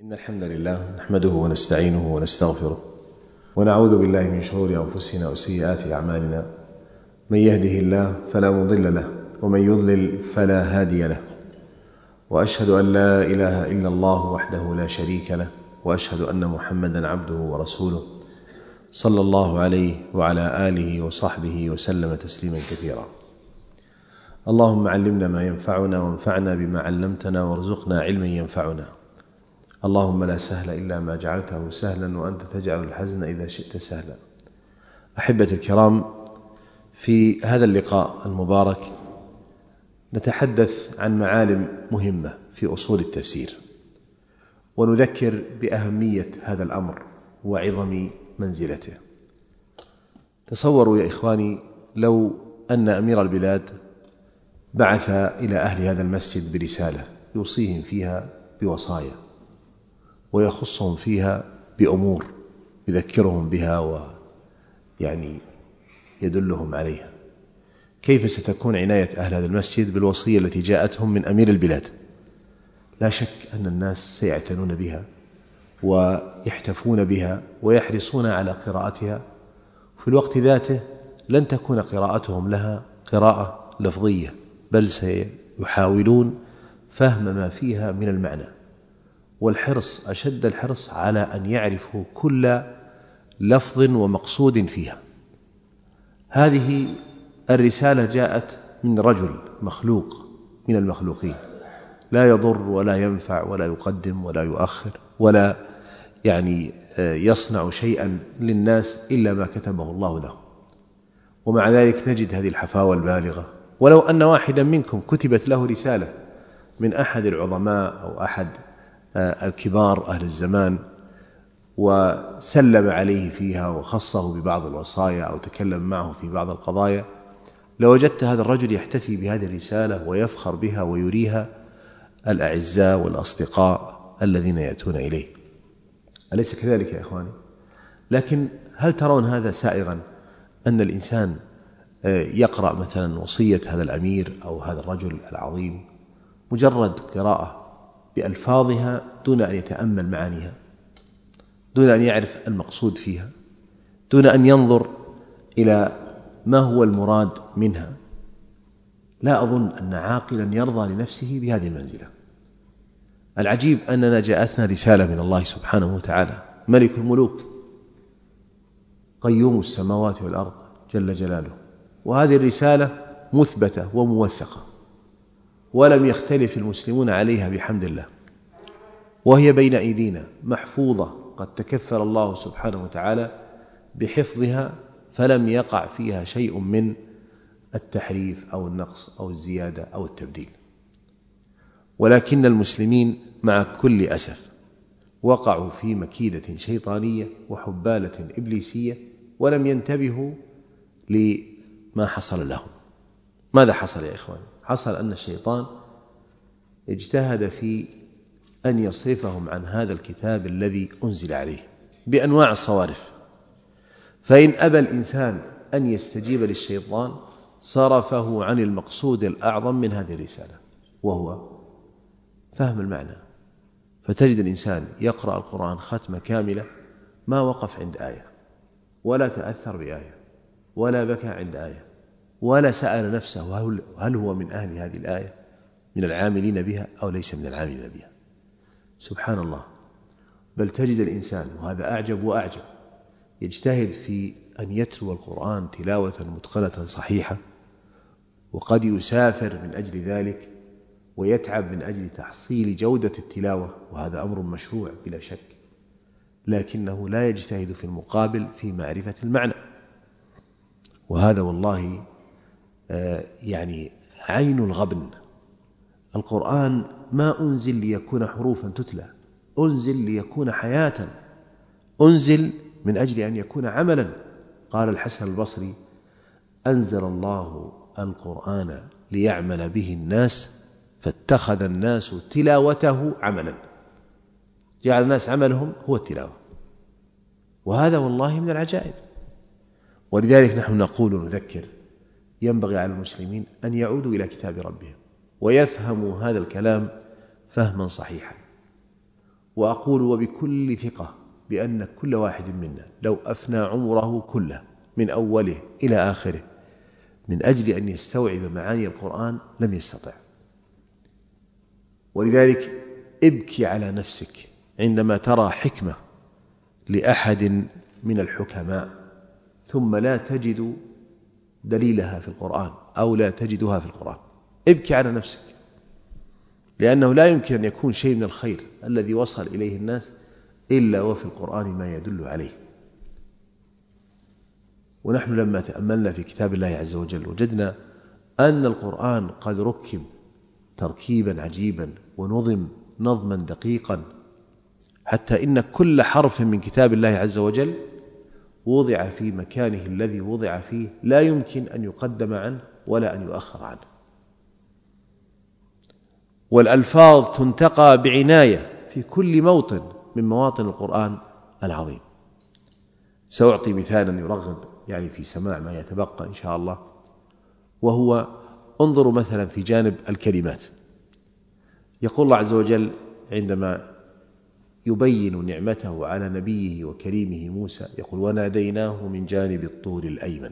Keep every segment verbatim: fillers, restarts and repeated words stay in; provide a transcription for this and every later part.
إن الحمد لله نحمده ونستعينه ونستغفره ونعوذ بالله من شرور أنفسنا وسيئات أعمالنا. من يهده الله فلا مضل له ومن يضلل فلا هادي له، وأشهد أن لا إله إلا الله وحده لا شريك له، وأشهد أن محمدا عبده ورسوله صلى الله عليه وعلى آله وصحبه وسلم تسليما كثيرا. اللهم علمنا ما ينفعنا وانفعنا بما علمتنا وارزقنا علما ينفعنا. اللهم لا سهل إلا ما جعلته سهلا وأنت تجعل الحزن إذا شئت سهلا. أحبتي الكرام، في هذا اللقاء المبارك نتحدث عن معالم مهمة في أصول التفسير، ونذكر بأهمية هذا الأمر وعظم منزلته. تصوروا يا إخواني لو أن أمير البلاد بعث إلى أهل هذا المسجد برسالة يوصيهم فيها بوصايا ويخصهم فيها بأمور يذكرهم بها ويعني يدلهم عليها، كيف ستكون عناية أهل هذا المسجد بالوصية التي جاءتهم من أمير البلاد؟ لا شك أن الناس سيعتنون بها ويحتفون بها ويحرصون على قراءتها. في الوقت ذاته لن تكون قراءتهم لها قراءة لفظية، بل سيحاولون فهم ما فيها من المعنى، والحرص أشد الحرص على أن يعرفوا كل لفظ ومقصود فيها. هذه الرسالة جاءت من رجل مخلوق من المخلوقين، لا يضر ولا ينفع ولا يقدم ولا يؤخر ولا يعني يصنع شيئا للناس إلا ما كتبه الله له، ومع ذلك نجد هذه الحفاوة البالغة. ولو أن واحدا منكم كتبت له رسالة من أحد العظماء أو أحد الكبار أهل الزمان وسلم عليه فيها وخصه ببعض الوصايا أو تكلم معه في بعض القضايا، لوجدت هذا الرجل يحتفي بهذه الرسالة ويفخر بها ويريها الأعزاء والأصدقاء الذين يأتون إليه. أليس كذلك يا إخواني؟ لكن هل ترون هذا سائغا، أن الإنسان يقرأ مثلا وصية هذا الأمير أو هذا الرجل العظيم مجرد قراءة بألفاظها دون أن يتأمل معانيها، دون أن يعرف المقصود فيها، دون أن ينظر إلى ما هو المراد منها؟ لا أظن أن عاقلا يرضى لنفسه بهذه المنزلة. العجيب أننا جاءتنا رسالة من الله سبحانه وتعالى، ملك الملوك قيوم السماوات والأرض جل جلاله، وهذه الرسالة مثبتة وموثقة ولم يختلف المسلمون عليها بحمد الله، وهي بين أيدينا محفوظة، قد تكفل الله سبحانه وتعالى بحفظها، فلم يقع فيها شيء من التحريف أو النقص أو الزيادة أو التبديل. ولكن المسلمين مع كل أسف وقعوا في مكيدة شيطانية وحبالة إبليسية ولم ينتبهوا لما حصل لهم. ماذا حصل يا إخواني؟ حصل أن الشيطان اجتهد في أن يصرفهم عن هذا الكتاب الذي أنزل عليه بأنواع الصوارف، فإن أبى الإنسان أن يستجيب للشيطان صرفه عن المقصود الأعظم من هذه الرسالة، وهو فهم المعنى. فتجد الإنسان يقرأ القرآن ختمة كاملة ما وقف عند آية، ولا تأثر بآية، ولا بكى عند آية، ولا سأل نفسه هل هو من أهل هذه الآية، من العاملين بها أو ليس من العاملين بها. سبحان الله. بل تجد الإنسان، وهذا أعجب وأعجب، يجتهد في أن يتلو القرآن تلاوة متقنة صحيحة، وقد يسافر من أجل ذلك ويتعب من أجل تحصيل جودة التلاوة، وهذا أمر مشروع بلا شك، لكنه لا يجتهد في المقابل في معرفة المعنى. وهذا والله آه يعني عين الغبن. القرآن ما أنزل ليكون حروفا تتلى، أنزل ليكون حياة، أنزل من أجل أن يكون عملا. قال الحسن البصري: أنزل الله القرآن ليعمل به الناس فاتخذ الناس تلاوته عملا. جعل الناس عملهم هو التلاوة، وهذا والله من العجائب. ولذلك نحن نقول ونذكر: ينبغي على المسلمين أن يعودوا إلى كتاب ربهم ويفهموا هذا الكلام فهما صحيحا، وأقول وبكل ثقة بأن كل واحد منا لو أفنى عمره كله من أوله إلى آخره من أجل أن يستوعب معاني القرآن لم يستطع. ولذلك ابكي على نفسك عندما ترى حكمة لأحد من الحكماء ثم لا تجد دليلها في القرآن أو لا تجدها في القرآن. ابكي على نفسك، لأنه لا يمكن أن يكون شيء من الخير الذي وصل إليه الناس إلا وفي القرآن ما يدل عليه. ونحن لما تأملنا في كتاب الله عز وجل وجدنا أن القرآن قد ركب تركيبا عجيبا ونظم نظما دقيقا، حتى إن كل حرف من كتاب الله عز وجل وضع في مكانه الذي وضع فيه، لا يمكن أن يقدم عنه ولا أن يؤخر عنه. والألفاظ تنتقى بعناية في كل موطن من مواطن القرآن العظيم. سأعطي مثالا يرغب يعني في سماع ما يتبقى إن شاء الله، وهو انظروا مثلا في جانب الكلمات. يقول الله عز وجل عندما يبين نعمته على نبيه وكريمه موسى يقول وناديناه من جانب الطور الأيمن.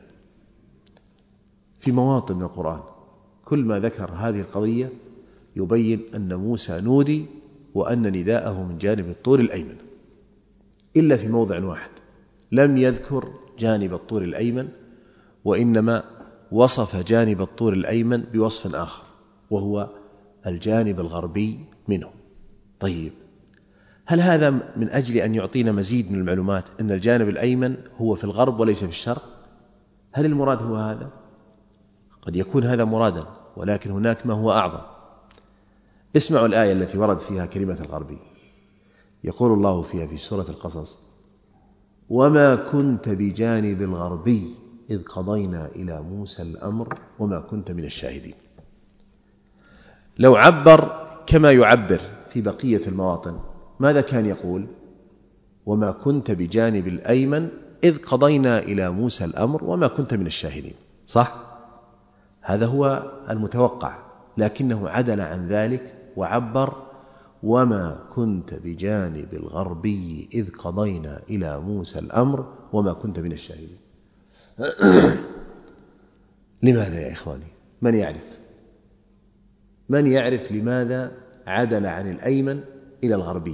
في مواطن من القرآن كل ما ذكر هذه القضية يبين أن موسى نودي وأن نداءه من جانب الطور الأيمن، إلا في موضع واحد لم يذكر جانب الطور الأيمن، وإنما وصف جانب الطور الأيمن بوصف آخر وهو الجانب الغربي منه. طيب، هل هذا من أجل أن يعطينا مزيد من المعلومات أن الجانب الأيمن هو في الغرب وليس في الشرق؟ هل المراد هو هذا؟ قد يكون هذا مرادا، ولكن هناك ما هو أعظم. اسمعوا الآية التي ورد فيها كلمة الغربي. يقول الله فيها في سورة القصص وما كنت بجانب الغربي إذ قضينا إلى موسى الأمر وما كنت من الشاهدين. لو عبر كما يعبر في بقية المواطن ماذا كان يقول؟ وما كنت بجانب الأيمن إذ قضينا إلى موسى الأمر وما كنت من الشاهدين، صح؟ هذا هو المتوقع، لكنه عدل عن ذلك وعبر وما كنت بجانب الغربي إذ قضينا إلى موسى الأمر وما كنت من الشاهدين. لماذا يا إخواني؟ من يعرف؟ من يعرف لماذا عدل عن الأيمن إلى الغربي؟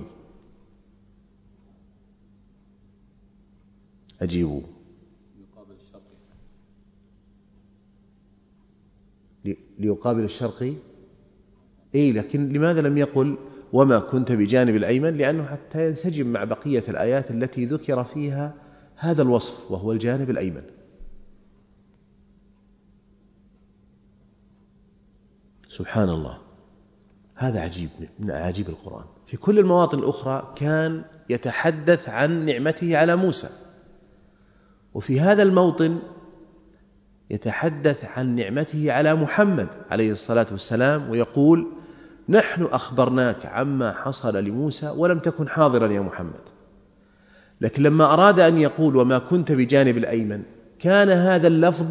أجيبوا. ليقابل الشرقي. ليقابل الشرقي. إيه، لكن لماذا لم يقل وما كنت بجانب الأيمن؟ لأنه حتى ينسجم مع بقية الآيات التي ذكر فيها هذا الوصف وهو الجانب الأيمن. سبحان الله، هذا عجيب من عجيب القرآن. في كل المواطن الأخرى كان يتحدث عن نعمته على موسى، وفي هذا الموطن يتحدث عن نعمته على محمد عليه الصلاة والسلام ويقول نحن أخبرناك عما حصل لموسى ولم تكن حاضرا يا محمد. لكن لما أراد أن يقول وما كنت بجانب الأيمن كان هذا اللفظ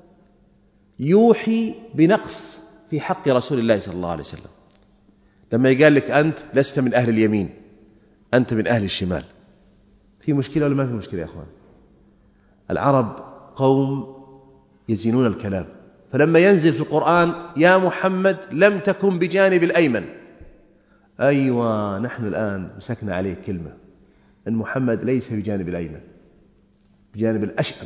يوحي بنقص في حق رسول الله صلى الله عليه وسلم. لما يقال لك أنت لست من أهل اليمين، أنت من أهل الشمال، في مشكلة ولا ما في مشكلة يا أخوان؟ العرب قوم يزينون الكلام، فلما ينزل في القرآن يا محمد لم تكن بجانب الأيمن، أيوة نحن الآن مسكنا عليه كلمة أن محمد ليس بجانب الأيمن، بجانب الأشأم.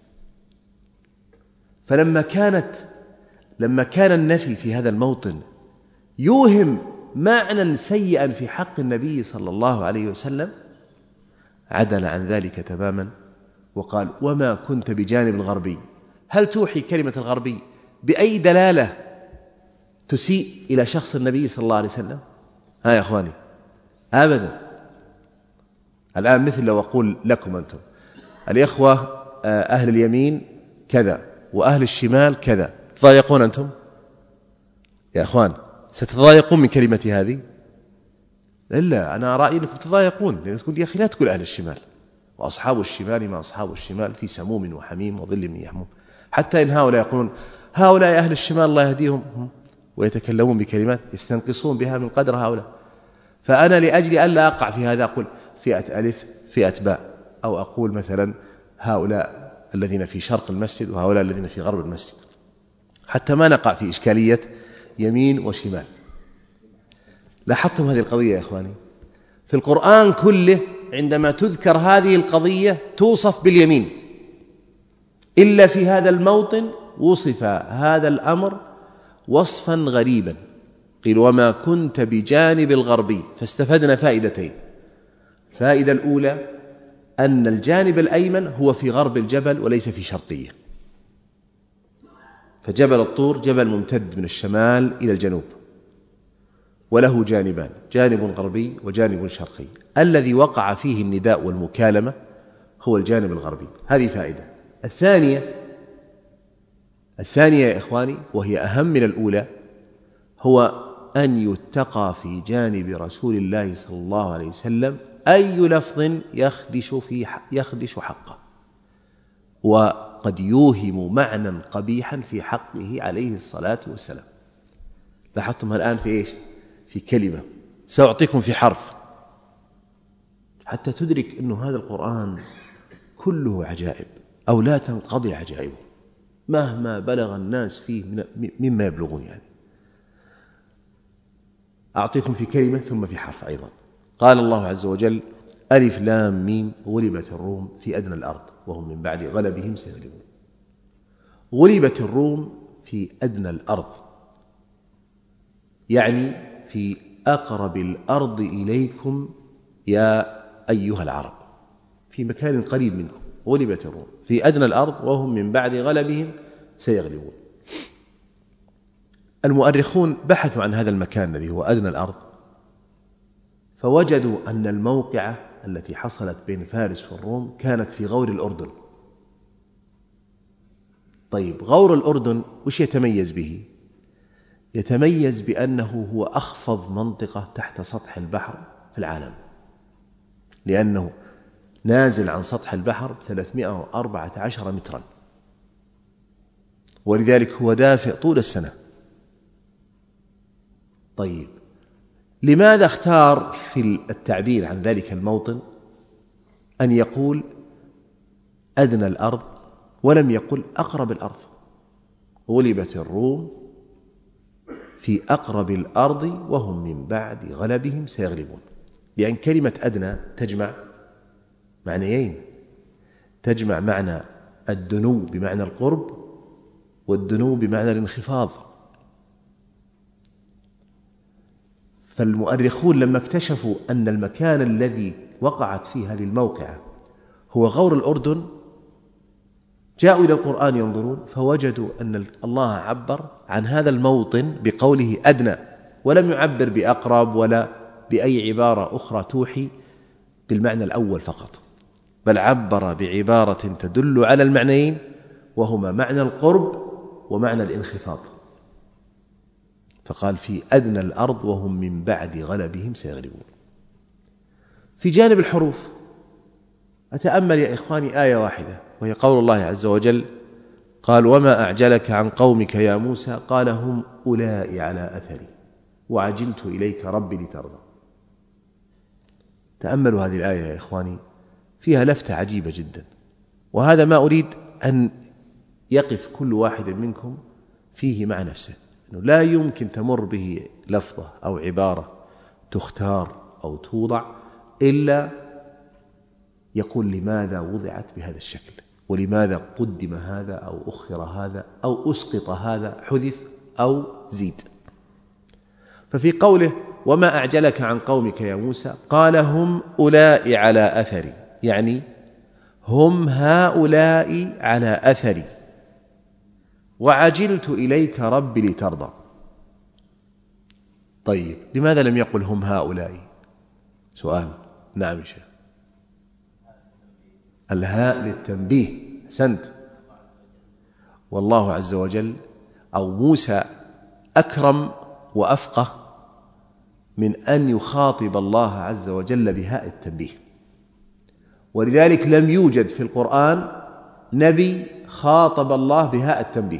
فلما كانت لما كان النفي في هذا الموطن يوهم معنى سيئا في حق النبي صلى الله عليه وسلم عدل عن ذلك تماما وقال وما كنت بجانب الغربي. هل توحي كلمة الغربي بأي دلالة تسيء إلى شخص النبي صلى الله عليه وسلم؟ ها يا أخواني، أبدا. الآن مثل لو أقول لكم أنتم الإخوة أهل اليمين كذا وأهل الشمال كذا، تضايقون أنتم يا أخوان؟ ستتضايقون من كلمتي هذه؟ إلا أنا رأيي أنكم تضايقون، لأنكم تقول يا أخي لا تقول أهل الشمال، وأصحاب الشمال ما أصحاب الشمال في سموم وحميم وظل من يحموم. حتى إن هؤلاء يقولون هؤلاء أهل الشمال الله يهديهم، ويتكلمون بكلمات يستنقصون بها من قدر هؤلاء. فأنا لأجل ألا أقع في هذا أقول فئة ألف فئة باء، أو أقول مثلا هؤلاء الذين في شرق المسجد وهؤلاء الذين في غرب المسجد، حتى ما نقع في إشكالية يمين وشمال. لاحظتم هذه القضية يا إخواني؟ في القرآن كله عندما تذكر هذه القضية توصف باليمين، إلا في هذا الموطن وصف هذا الأمر وصفا غريبا، قيل وما كنت بجانب الغربي، فاستفدنا فائدتين. الفائدة الأولى أن الجانب الأيمن هو في غرب الجبل وليس في شرقية، فجبل الطور جبل ممتد من الشمال إلى الجنوب وله جانبان، جانب غربي وجانب شرقي، الذي وقع فيه النداء والمكالمة هو الجانب الغربي. هذه فائدة. الثانية الثانية يا إخواني وهي أهم من الأولى، هو أن يتقى في جانب رسول الله صلى الله عليه وسلم أي لفظ يخدش, في يخدش حقه، وقد يوهم معنى قبيحا في حقه عليه الصلاة والسلام. لاحظتم الآن في إيش؟ في كلمة، سأعطيكم في حرف حتى تدرك أن هذا القرآن كله عجائب أو لا تنقضي عجائبه مهما بلغ الناس فيه مما يبلغون. يعني أعطيكم في كلمة ثم في حرف أيضا. قال الله عز وجل ألف لام ميم غلبت الروم في أدنى الأرض وهم من بعد غلبهم سيغلبون. غلبت الروم في أدنى الأرض يعني في أقرب الأرض إليكم يا أيها العرب، في مكان قريب منكم. غلبت الروم في أدنى الأرض وهم من بعد غلبهم سيغلبون. المؤرخون بحثوا عن هذا المكان الذي هو أدنى الأرض، فوجدوا أن الموقعة التي حصلت بين فارس والروم كانت في غور الأردن. طيب غور الأردن وش يتميز به؟ يتميز بأنه هو أخفض منطقة تحت سطح البحر في العالم، لأنه نازل عن سطح البحر ثلاثمائة وأربعة عشر مترا، ولذلك هو دافئ طول السنة. طيب لماذا اختار في التعبير عن ذلك الموطن أن يقول أدنى الأرض ولم يقل أقرب الأرض؟ غلبت الروم في أقرب الأرض وهم من بعد غلبهم سيغلبون، لأن كلمة أدنى تجمع معنيين، تجمع معنى الدنو بمعنى القرب والدنو بمعنى الانخفاض. فالمؤرخون لما اكتشفوا أن المكان الذي وقعت فيه هذه الموقعة هو غور الأردن جاءوا إلى القرآن ينظرون فوجدوا أن الله عبر عن هذا الموطن بقوله أدنى، ولم يعبر بأقرب ولا بأي عبارة أخرى توحي بالمعنى الأول فقط، بل عبر بعبارة تدل على المعنيين وهما معنى القرب ومعنى الانخفاض، فقال في أدنى الأرض وهم من بعد غلبهم سيغلبون. في جانب الحروف أتأمل يا إخواني آية واحدة وهي قول الله عز وجل قال وما أعجلك عن قومك يا موسى قال هم أولئك على أثري وعجلت إليك ربي لترضى. تأملوا هذه الآية يا إخواني، فيها لفتة عجيبة جدا، وهذا ما أريد أن يقف كل واحد منكم فيه مع نفسه، أنه لا يمكن تمر به لفظة أو عبارة تختار أو توضع إلا يقول لماذا وضعت بهذا الشكل، ولماذا قدم هذا أو أخر هذا أو أسقط هذا، حذف أو زيد. ففي قوله وما أعجلك عن قومك يا موسى قال هم أولئك على أثري، يعني هم هؤلاء على أثري وعجلت إليك ربي لترضى. طيب لماذا لم يقل هم هؤلاء؟ سؤال. نعم يا شيخ. الهاء للتنبيه، سنت. والله عز وجل أو موسى أكرم وأفقه من أن يخاطب الله عز وجل بهاء التنبيه، ولذلك لم يوجد في القرآن نبي خاطب الله بهاء التنبيه.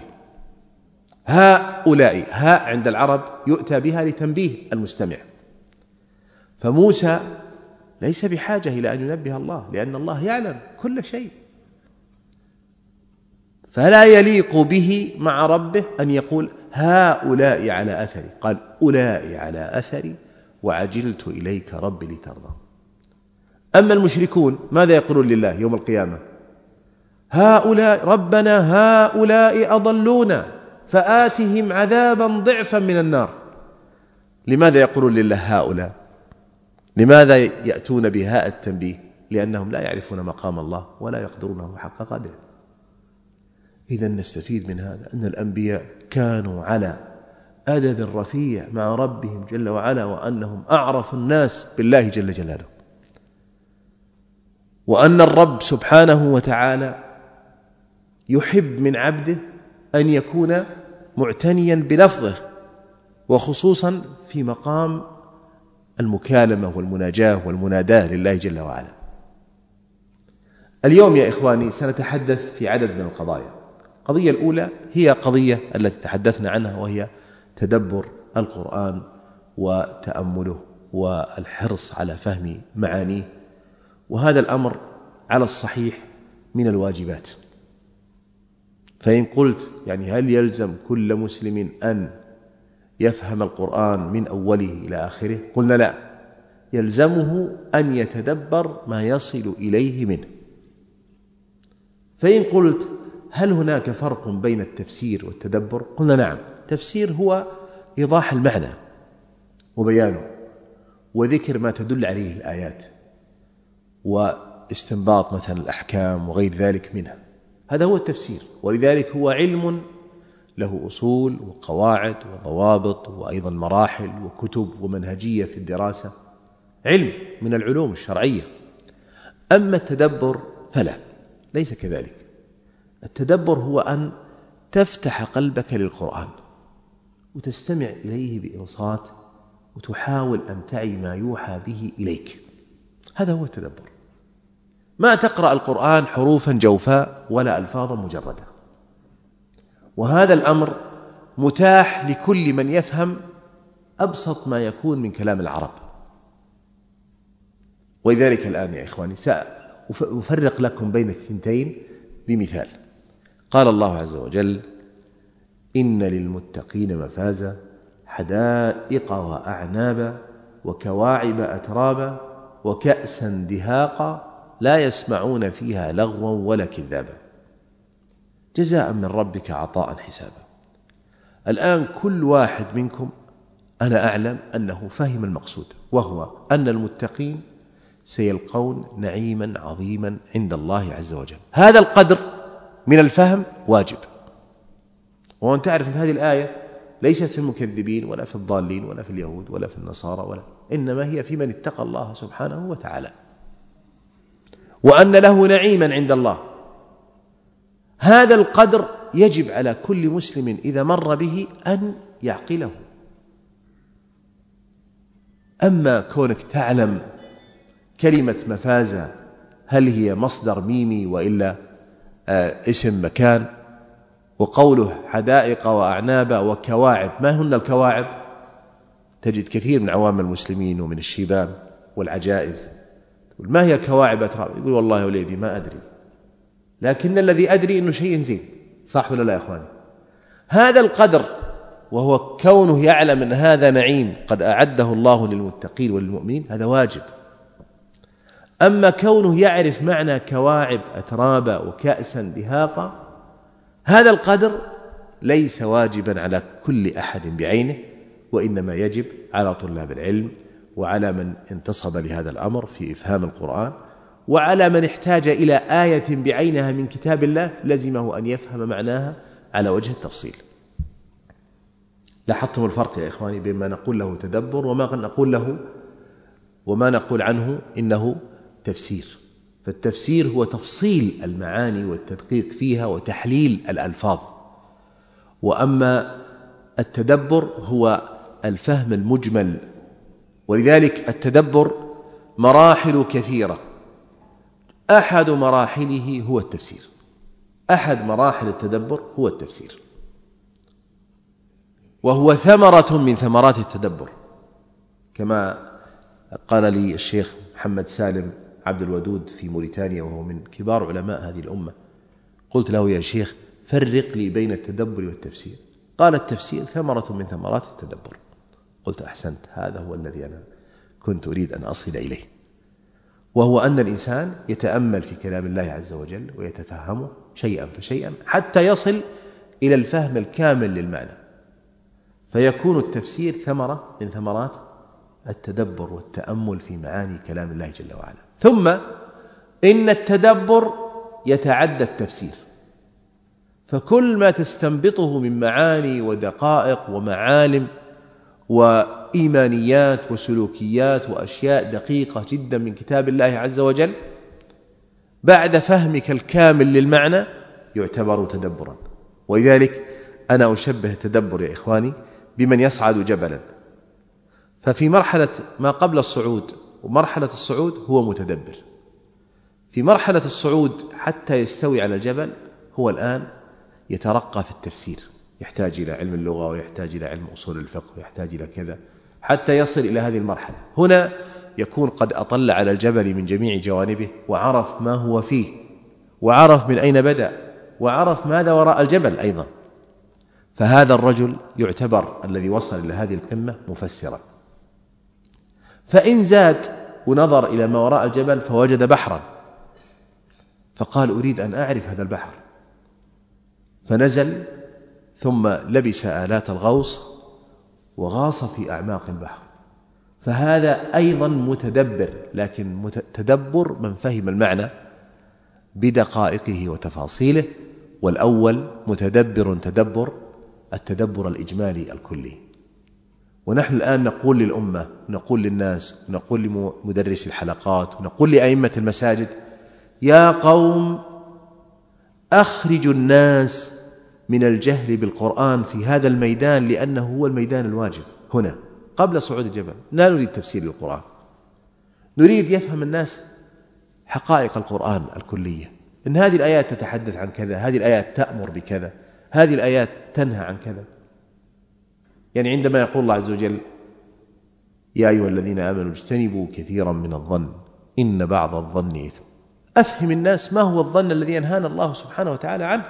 هؤلاء هاء عند العرب يؤتى بها لتنبيه المستمع، فموسى ليس بحاجة إلى أن ينبه الله، لأن الله يعلم كل شيء، فلا يليق به مع ربه أن يقول هؤلاء على أثري، قال أولئك على أثري وعجلت إليك رب لترضى. أما المشركون ماذا يقولون لله يوم القيامة؟ هؤلاء ربنا هؤلاء أضلونا فآتهم عذابا ضعفا من النار. لماذا يقولون لله هؤلاء؟ لماذا يأتون بهاء التنبيه؟ لأنهم لا يعرفون مقام الله ولا يقدرونه حق قدره. إذن نستفيد من هذا أن الأنبياء كانوا على أدب رفيع مع ربهم جل وعلا، وأنهم أعرف الناس بالله جل جلاله، وأن الرب سبحانه وتعالى يحب من عبده أن يكون معتنيا بلفظه، وخصوصا في مقام المكالمة والمناجاة والمناداة لله جل وعلا. اليوم يا إخواني سنتحدث في عدد من القضايا. القضية الأولى هي قضية التي تحدثنا عنها، وهي تدبر القرآن وتأمله والحرص على فهم معانيه، وهذا الأمر على الصحيح من الواجبات. فإن قلت يعني هل يلزم كل مسلم أن يفهم القرآن من أوله إلى آخره؟ قلنا لا، يلزمه أن يتدبر ما يصل إليه منه. فإن قلت هل هناك فرق بين التفسير والتدبر؟ قلنا نعم. التفسير هو إيضاح المعنى وبيانه وذكر ما تدل عليه الآيات واستنباط مثلا الأحكام وغير ذلك منها، هذا هو التفسير. ولذلك هو علم له أصول وقواعد وضوابط وأيضا مراحل وكتب ومنهجية في الدراسة، علم من العلوم الشرعية. أما التدبر فلا، ليس كذلك. التدبر هو أن تفتح قلبك للقرآن وتستمع إليه بإنصات وتحاول أن تعي ما يوحى به إليك، هذا هو التدبر. ما تقرأ القرآن حروفا جوفاء ولا ألفاظا مجردة، وهذا الأمر متاح لكل من يفهم أبسط ما يكون من كلام العرب. ولذلك الآن يا إخواني سأفرق لكم بين الثنتين بمثال. قال الله عز وجل إن للمتقين مفازا حدائق وأعنابا وكواعب أترابا وكأسا دهاقا لا يسمعون فيها لغوا ولا كذابا جزاء من ربك عطاء حسابا. الآن كل واحد منكم أنا أعلم أنه فهم المقصود، وهو أن المتقين سيلقون نعيما عظيما عند الله عز وجل. هذا القدر من الفهم واجب. وأن تعرف أن هذه الآية ليست في المكذبين ولا في الضالين ولا في اليهود ولا في النصارى، ولا إنما هي في من اتقى الله سبحانه وتعالى، وأن له نعيما عند الله. هذا القدر يجب على كل مسلم إذا مر به أن يعقله. أما كونك تعلم كلمة مفازة هل هي مصدر ميمي وإلا آه اسم مكان، وقوله حدائق وأعنابا وكواعب، ما هن الكواعب؟ تجد كثير من عوام المسلمين ومن الشيبان والعجائز تقول ما هي كواعب أتراب؟ يقول والله يا وليدي ما أدري، لكن الذي أدري أنه شيء زين. صح ولا لا يا أخواني؟ هذا القدر وهو كونه يعلم أن هذا نعيم قد أعده الله للمتقين وللمؤمنين، هذا واجب. أما كونه يعرف معنى كواعب أترابا وكأسا دهاقا، هذا القدر ليس واجبا على كل أحد بعينه، وإنما يجب على طلاب العلم وعلى من انتصب لهذا الأمر في إفهام القرآن، وعلى من احتاج إلى آية بعينها من كتاب الله لزمه أن يفهم معناها على وجه التفصيل. لاحظتم الفرق يا إخواني بين ما نقول له تدبر وما نقول له وما نقول عنه إنه تفسير. فالتفسير هو تفصيل المعاني والتدقيق فيها وتحليل الألفاظ، وأما التدبر هو الفهم المجمل. ولذلك التدبر مراحل كثيرة، أحد مراحله هو التفسير. أحد مراحل التدبر هو التفسير، وهو ثمرة من ثمرات التدبر، كما قال لي الشيخ محمد سالم عبد الودود في موريتانيا وهو من كبار علماء هذه الأمة، قلت له يا شيخ فرق لي بين التدبر والتفسير. قال التفسير ثمرة من ثمرات التدبر. قلت أحسنت، هذا هو الذي أنا كنت أريد أن أصل إليه، وهو أن الإنسان يتأمل في كلام الله عز وجل ويتفهمه شيئا فشيئا حتى يصل إلى الفهم الكامل للمعنى، فيكون التفسير ثمرة من ثمرات التدبر والتأمل في معاني كلام الله جل وعلا. ثم إن التدبر يتعدى التفسير، فكل ما تستنبطه من معاني ودقائق ومعالم وإيمانيات وسلوكيات وأشياء دقيقة جدا من كتاب الله عز وجل بعد فهمك الكامل للمعنى يعتبر تدبرا. ولذلك أنا أشبه التدبر يا إخواني بمن يصعد جبلا، ففي مرحلة ما قبل الصعود ومرحلة الصعود هو متدبر. في مرحلة الصعود حتى يستوي على الجبل هو الآن يترقى في التفسير، يحتاج إلى علم اللغة ويحتاج إلى علم أصول الفقه ويحتاج إلى كذا حتى يصل إلى هذه المرحلة. هنا يكون قد أطل على الجبل من جميع جوانبه وعرف ما هو فيه وعرف من أين بدأ وعرف ماذا وراء الجبل أيضا، فهذا الرجل يعتبر الذي وصل إلى هذه القمة مفسرا. فإن زاد ونظر إلى ما وراء الجبل فوجد بحرا، فقال أريد أن أعرف هذا البحر، فنزل ثم لبس آلات الغوص وغاص في أعماق البحر، فهذا أيضا متدبر، لكن تدبر من فهم المعنى بدقائقه وتفاصيله، والأول متدبر تدبر التدبر الإجمالي الكلي. ونحن الآن نقول للأمة، نقول للناس، نقول لمدرس الحلقات، ونقول لأئمة المساجد: يا قوم أخرجوا الناس من الجهل بالقرآن في هذا الميدان، لأنه هو الميدان الواجب هنا قبل صعود الجبل. لا نريد تفسير القرآن، نريد يفهم الناس حقائق القرآن الكلية، إن هذه الآيات تتحدث عن كذا، هذه الآيات تأمر بكذا، هذه الآيات تنهى عن كذا. يعني عندما يقول الله عز وجل: يا أيها الذين آمنوا اجتنبوا كثيرا من الظن إن بعض الظن إثم، أفهم الناس ما هو الظن الذي ينهانا الله سبحانه وتعالى عنه.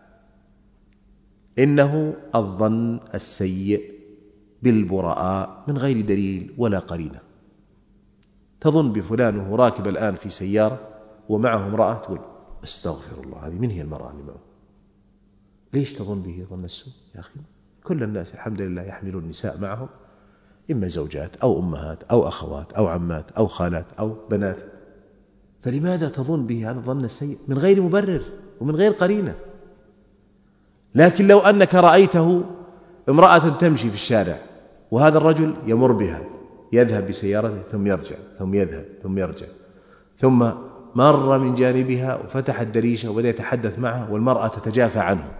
إنه الظن السيء بالبراء من غير دليل ولا قرينة. تظن بفلان وهو راكب الآن في سيارة ومعه امرأة، تقول استغفر الله، هذه من هي المرأة اللي معه؟ ليش تظن به ظن السوء يا أخي؟ كل الناس الحمد لله يحملون النساء معهم، إما زوجات أو أمهات أو أخوات أو عمات أو خالات أو بنات، فلماذا تظن به هذا الظن السيء من غير مبرر ومن غير قرينة؟ لكن لو أنك رأيته امرأة تمشي في الشارع وهذا الرجل يمر بها، يذهب بسيارته ثم يرجع ثم يذهب ثم يرجع، ثم مر من جانبها وفتح الدريشة وبدأ يتحدث معها والمرأة تتجافى عنه،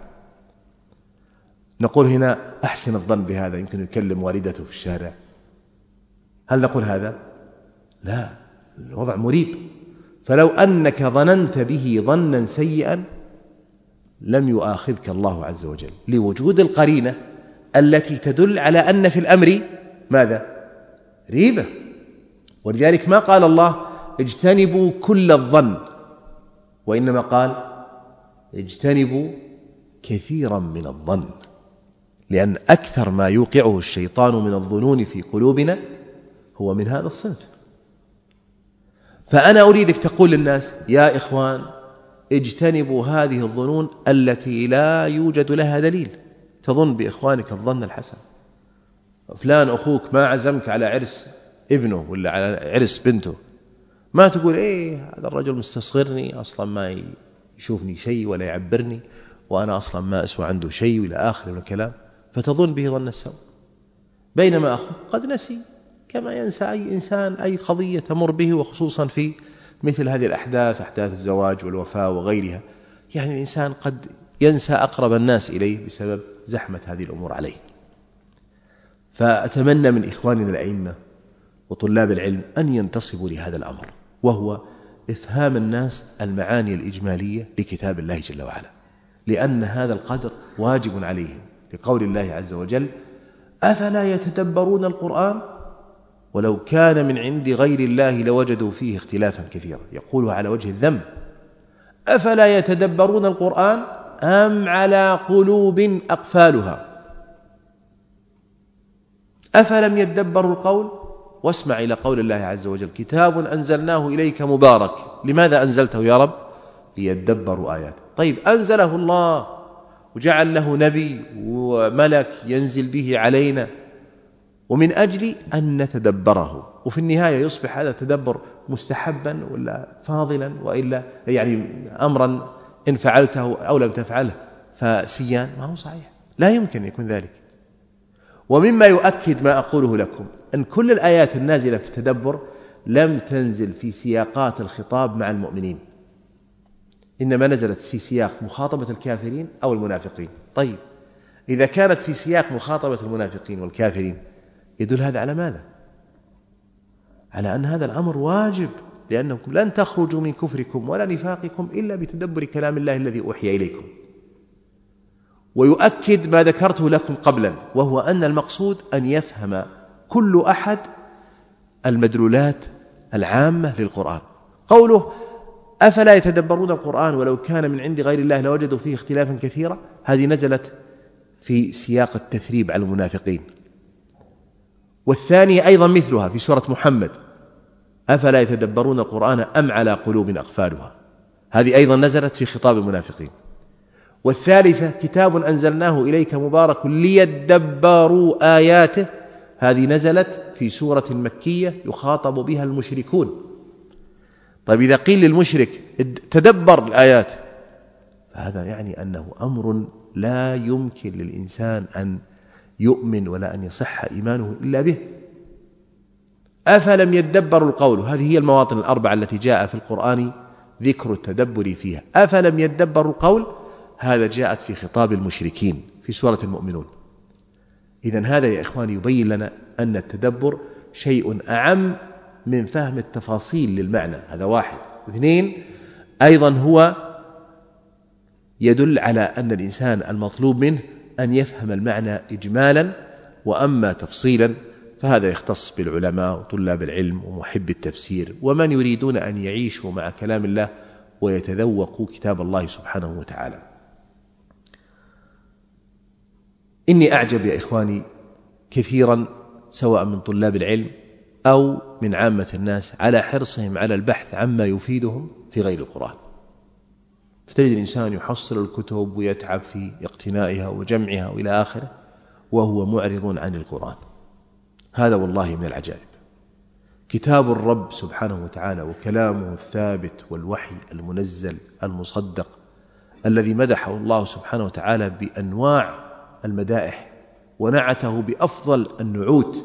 نقول هنا أحسن الظن بهذا، يمكن يكلم والدته في الشارع. هل نقول هذا؟ لا، الوضع مريب. فلو أنك ظننت به ظنا سيئا لم يؤاخذك الله عز وجل، لوجود القرينة التي تدل على أن في الأمر ماذا؟ ريبة. ولذلك ما قال الله اجتنبوا كل الظن، وإنما قال اجتنبوا كثيرا من الظن، لأن أكثر ما يوقعه الشيطان من الظنون في قلوبنا هو من هذا الصنف. فأنا أريدك تقول للناس: يا إخوان اجتنبوا هذه الظنون التي لا يوجد لها دليل. تظن بإخوانك الظن الحسن، فلان أخوك ما عزمك على عرس ابنه ولا على عرس بنته، ما تقول إيه هذا الرجل مستصغرني، أصلا ما يشوفني شيء ولا يعبرني، وأنا أصلا ما أسوى عنده شيء إلى آخر من الكلام، فتظن به ظن السوء. بينما أخوك قد نسي كما ينسى أي إنسان أي قضية تمر به، وخصوصا في مثل هذه الأحداث، أحداث الزواج والوفاة وغيرها، يعني الإنسان قد ينسى أقرب الناس إليه بسبب زحمة هذه الأمور عليه. فأتمنى من إخواننا الأئمة وطلاب العلم أن ينتصبوا لهذا الأمر، وهو إفهام الناس المعاني الإجمالية لكتاب الله جل وعلا، لأن هذا القدر واجب عليهم، لقول الله عز وجل: أفلا يتدبرون القرآن ولو كان من عند غير الله لوجدوا فيه اختلافا كثيرا، يقولها على وجه الذم. أفلا يتدبرون القرآن أم على قلوب أقفالها؟ أفلم يدبروا القول؟ واسمع إلى قول الله عز وجل: كتاب أنزلناه إليك مبارك. لماذا أنزلته يا رب؟ ليدبروا آياته. طيب، أنزله الله وجعل له نبي وملك ينزل به علينا ومن أجل أن نتدبره، وفي النهاية يصبح هذا التدبر مستحبا ولا فاضلا، وإلا يعني أمرا إن فعلته أو لم تفعله فسيان. ما هو صحيح، لا يمكن يكون ذلك. ومما يؤكد ما أقوله لكم أن كل الآيات النازلة في التدبر لم تنزل في سياقات الخطاب مع المؤمنين، إنما نزلت في سياق مخاطبة الكافرين أو المنافقين. طيب، إذا كانت في سياق مخاطبة المنافقين والكافرين يدل هذا على ماذا؟ على أن هذا الأمر واجب، لأنكم لن تخرجوا من كفركم ولا نفاقكم إلا بتدبر كلام الله الذي أوحي إليكم. ويؤكد ما ذكرته لكم قبلا، وهو أن المقصود أن يفهم كل أحد المدلولات العامة للقرآن. قوله أفلا يتدبرون القرآن ولو كان من عند غير الله لوجدوا فيه اختلافا كثيرا، هذه نزلت في سياق التثريب على المنافقين. والثانية أيضا مثلها في سورة محمد: أفلا يتدبرون القرآن أم على قلوب أقفالها، هذه أيضا نزلت في خطاب المنافقين. والثالثة: كتاب أنزلناه إليك مبارك ليدبروا آياته، هذه نزلت في سورة مكية يخاطب بها المشركون. طيب، إذا قيل للمشرك تدبر الآيات، فهذا يعني أنه أمر لا يمكن للإنسان أن يؤمن ولا أن يصح إيمانه إلا به. أفلم يدبروا القول، هذه هي المواطن الأربعة التي جاء في القرآن ذكر التدبر فيها. أفلم يدبروا القول، هذا جاءت في خطاب المشركين في سورة المؤمنون. إذن هذا يا إخواني يبين لنا أن التدبر شيء أعم من فهم التفاصيل للمعنى، هذا واحد. اثنين، أيضا هو يدل على أن الإنسان المطلوب منه أن يفهم المعنى إجمالا، وأما تفصيلا فهذا يختص بالعلماء وطلاب العلم ومحب التفسير ومن يريدون أن يعيشوا مع كلام الله ويتذوقوا كتاب الله سبحانه وتعالى. إني أعجب يا إخواني كثيرا سواء من طلاب العلم أو من عامة الناس على حرصهم على البحث عما يفيدهم في غير القرآن. فتجد الإنسان يحصل الكتب ويتعب في اقتنائها وجمعها وإلى آخره وهو معرض عن القرآن. هذا والله من العجائب. كتاب الرب سبحانه وتعالى وكلامه الثابت والوحي المنزل المصدق الذي مدحه الله سبحانه وتعالى بأنواع المدائح ونعته بأفضل النعوت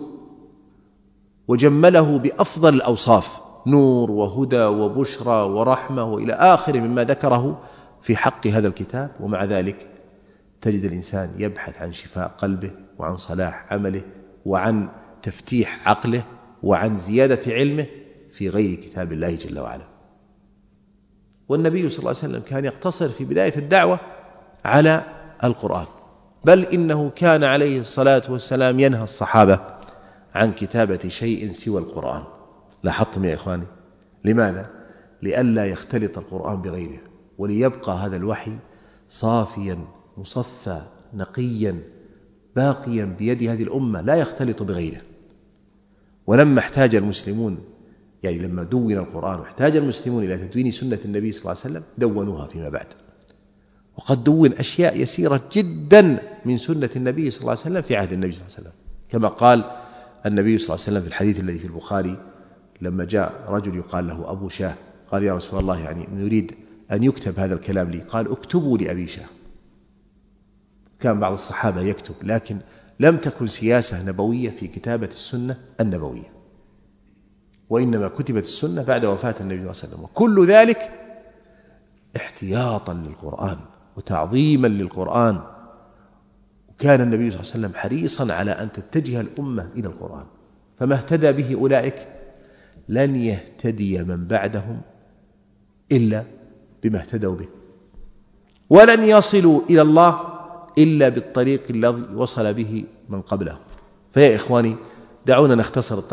وجمله بأفضل الأوصاف: نور وهدى وبشرى ورحمة وإلى آخر مما ذكره في حق هذا الكتاب. ومع ذلك تجد الإنسان يبحث عن شفاء قلبه وعن صلاح عمله وعن تفتيح عقله وعن زيادة علمه في غير كتاب الله جل وعلا. والنبي صلى الله عليه وسلم كان يقتصر في بداية الدعوة على القرآن، بل إنه كان عليه الصلاة والسلام ينهى الصحابة عن كتابة شيء سوى القرآن. لاحظتم يا إخواني؟ لماذا؟ لئلا يختلط القرآن بغيره، وليبقى هذا الوحي صافيا مصفى نقيا باقيا بيد هذه الأمة لا يختلط بغيره. ولما احتاج المسلمون، يعني لما دون القرآن واحتاج المسلمون إلى تدوين سنة النبي صلى الله عليه وسلم، دونوها فيما بعد. وقد دون أشياء يسيرة جدا من سنة النبي صلى الله عليه وسلم في عهد النبي صلى الله عليه وسلم، كما قال النبي صلى الله عليه وسلم في الحديث الذي في البخاري لما جاء رجل يقال له أبو شاه، قال: يا رسول الله، يعني نريد أن يكتب هذا الكلام لي. قال: اكتبوا لأبي شاه. كان بعض الصحابة يكتب، لكن لم تكن سياسة نبوية في كتابة السنة النبوية، وإنما كتبت السنة بعد وفاة النبي صلى الله عليه وسلم، وكل ذلك احتياطا للقرآن وتعظيما للقرآن. وكان النبي صلى الله عليه وسلم حريصا على أن تتجه الأمة إلى القرآن، فما اهتدى به أولئك لن يهتدي من بعدهم إلا بما اهتدوا به، ولن يصلوا إلى الله إلا بالطريق الذي وصل به من قبله. فيا إخواني، دعونا نختصر الطريق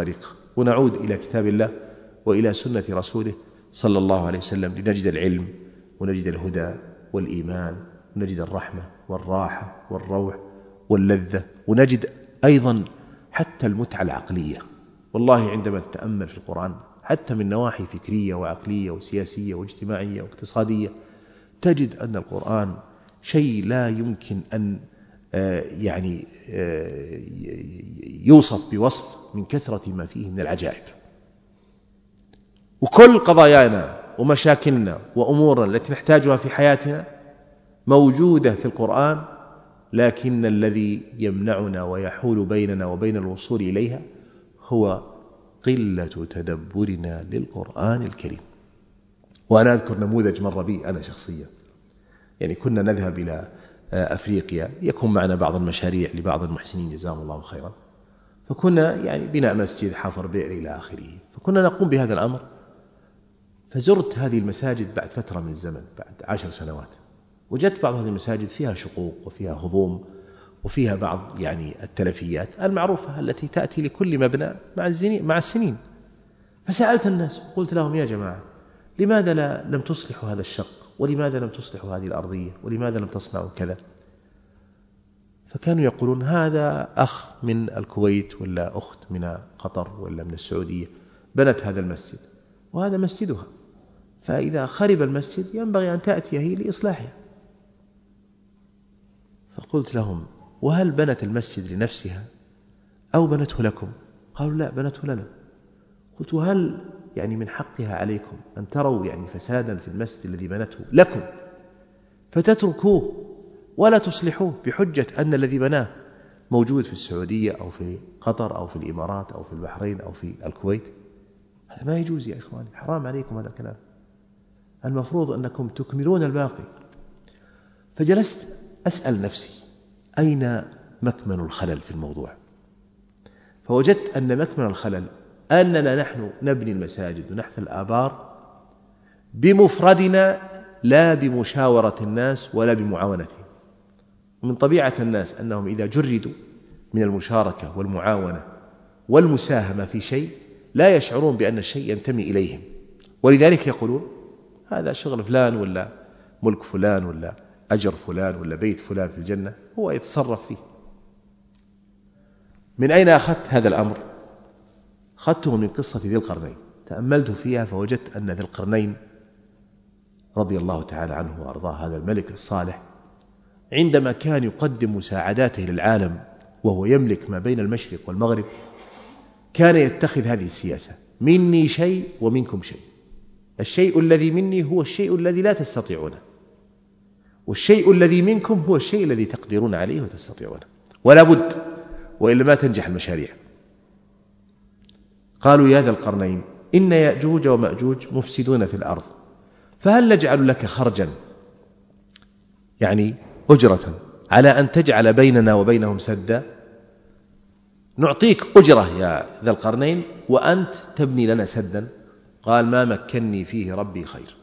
ونعود إلى كتاب الله وإلى سنة رسوله صلى الله عليه وسلم لنجد العلم ونجد الهدى والإيمان ونجد الرحمة والراحة والروح واللذة، ونجد أيضا حتى المتعة العقلية. والله عندما تتأمل في القرآن حتى من نواحي فكرية وعقلية وسياسية واجتماعية واقتصادية تجد أن القرآن شيء لا يمكن أن يعني يوصف بوصف من كثرة ما فيه من العجائب. وكل قضايانا ومشاكلنا وأمورنا التي نحتاجها في حياتنا موجودة في القرآن، لكن الذي يمنعنا ويحول بيننا وبين الوصول إليها هو قلة تدبرنا للقرآن الكريم. وأنا أذكر نموذج مر بي أنا شخصيا، يعني كنا نذهب إلى أفريقيا، يكون معنا بعض المشاريع لبعض المحسنين جزاهم الله خيرا، فكنا يعني بناء مسجد، حفر بئر إلى آخره، فكنا نقوم بهذا الأمر. فزرت هذه المساجد بعد فترة من الزمن، بعد عشر سنوات، وجدت بعض هذه المساجد فيها شقوق وفيها هضوم وفيها بعض يعني التلفيات المعروفة التي تأتي لكل مبنى مع مع السنين. فسألت الناس وقلت لهم: يا جماعة، لماذا لا لم تصلحوا هذا الشق؟ ولماذا لم تصلحوا هذه الأرضية؟ ولماذا لم تصنعوا كذا؟ فكانوا يقولون: هذا أخ من الكويت ولا أخت من قطر ولا من السعودية بنت هذا المسجد وهذا مسجدها، فإذا خرب المسجد ينبغي أن تأتي هي لإصلاحه. فقلت لهم: وهل بنت المسجد لنفسها أو بنته لكم؟ قالوا: لا، بنته لنا. قلت: وهل يعني من حقها عليكم أن تروا يعني فسادا في المسجد الذي بنته لكم فتتركوه ولا تصلحوه بحجة أن الذي بناه موجود في السعودية أو في قطر أو في الإمارات أو في البحرين أو في الكويت؟ هذا ما يجوز يا إخواني، حرام عليكم هذا الكلام، المفروض أنكم تكملون الباقي. فجلست أسأل نفسي: أين مكمن الخلل في الموضوع؟ فوجدت أن مكمن الخلل أننا نحن نبني المساجد ونحفر الآبار بمفردنا لا بمشاورة الناس ولا بمعاونتهم. ومن طبيعة الناس أنهم إذا جردوا من المشاركة والمعاونة والمساهمة في شيء لا يشعرون بأن الشيء ينتمي إليهم، ولذلك يقولون: هذا شغل فلان ولا ملك فلان ولا أجر فلان ولا بيت فلان في الجنة، هو يتصرف فيه. من أين أخذت هذا الأمر؟ أخذته من قصة ذي القرنين، تأملت فيها فوجدت أن ذي القرنين رضي الله تعالى عنه وأرضاه، هذا الملك الصالح، عندما كان يقدم مساعداته للعالم وهو يملك ما بين المشرق والمغرب، كان يتخذ هذه السياسة: مني شيء ومنكم شيء، الشيء الذي مني هو الشيء الذي لا تستطيعونه، والشيء الذي منكم هو الشيء الذي تقدرون عليه وتستطيعونه، ولا بد، وإلا ما تنجح المشاريع. قالوا: يا ذا القرنين، إن يأجوج ومأجوج مفسدون في الأرض، فهل نجعل لك خرجا، يعني أجرة، على أن تجعل بيننا وبينهم سدا؟ نعطيك أجرة يا ذا القرنين وأنت تبني لنا سدا. قال: ما مكنني فيه ربي خير.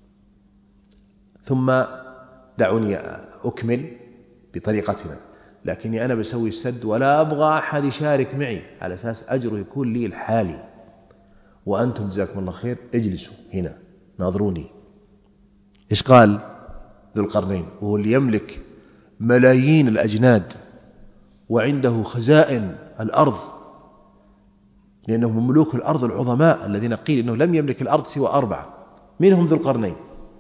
ثم دعوني أكمل بطريقتنا، لكني أنا بسوي السد ولا أبغى أحد يشارك معي، على أساس أجره يكون لي الحالي، وأنتم جزاكم الله خير اجلسوا هنا ناظروني. إيش قال ذو القرنين وهو اللي يملك ملايين الأجناد وعنده خزائن الأرض، لأنه من ملوك الأرض العظماء الذين قيل إنه لم يملك الأرض سوى أربعة، منهم ذو القرنين.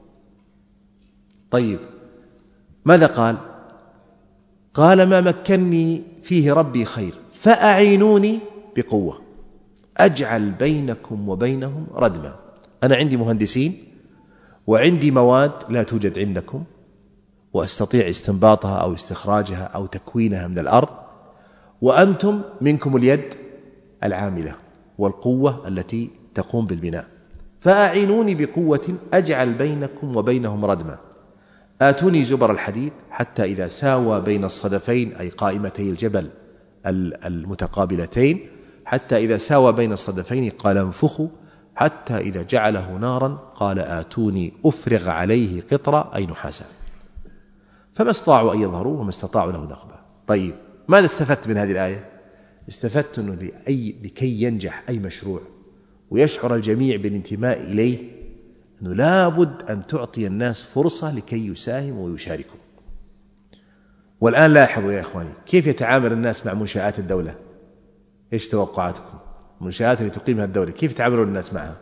طيب ماذا قال؟ قال: ما مكنني فيه ربي خير فأعينوني بقوة أجعل بينكم وبينهم ردما. أنا عندي مهندسين وعندي مواد لا توجد عندكم، وأستطيع استنباطها أو استخراجها أو تكوينها من الأرض، وأنتم منكم اليد العاملة والقوة التي تقوم بالبناء، فأعينوني بقوة أجعل بينكم وبينهم ردما. آتوني زبر الحديد حتى إذا ساوى بين الصدفين، أي قائمتي الجبل المتقابلتين، حتى إذا ساوى بين الصدفين قال: انفخوا، حتى إذا جعله نارا قال: آتوني أفرغ عليه قطرة، أي نحاسا. فما استطاعوا أن يظهروا وما استطاعوا له نقبة. طيب ماذا استفدت من هذه الآية؟ استفدت أنه لأي لكي ينجح أي مشروع ويشعر الجميع بالانتماء إليه أنه لابد أن تعطي الناس فرصة لكي يساهموا ويشاركوا. والآن لاحظوا يا إخواني كيف يتعامل الناس مع منشآت الدولة. إيش توقعاتكم؟ المنشآت اللي تقيمها الدولة كيف يتعاملون الناس معها؟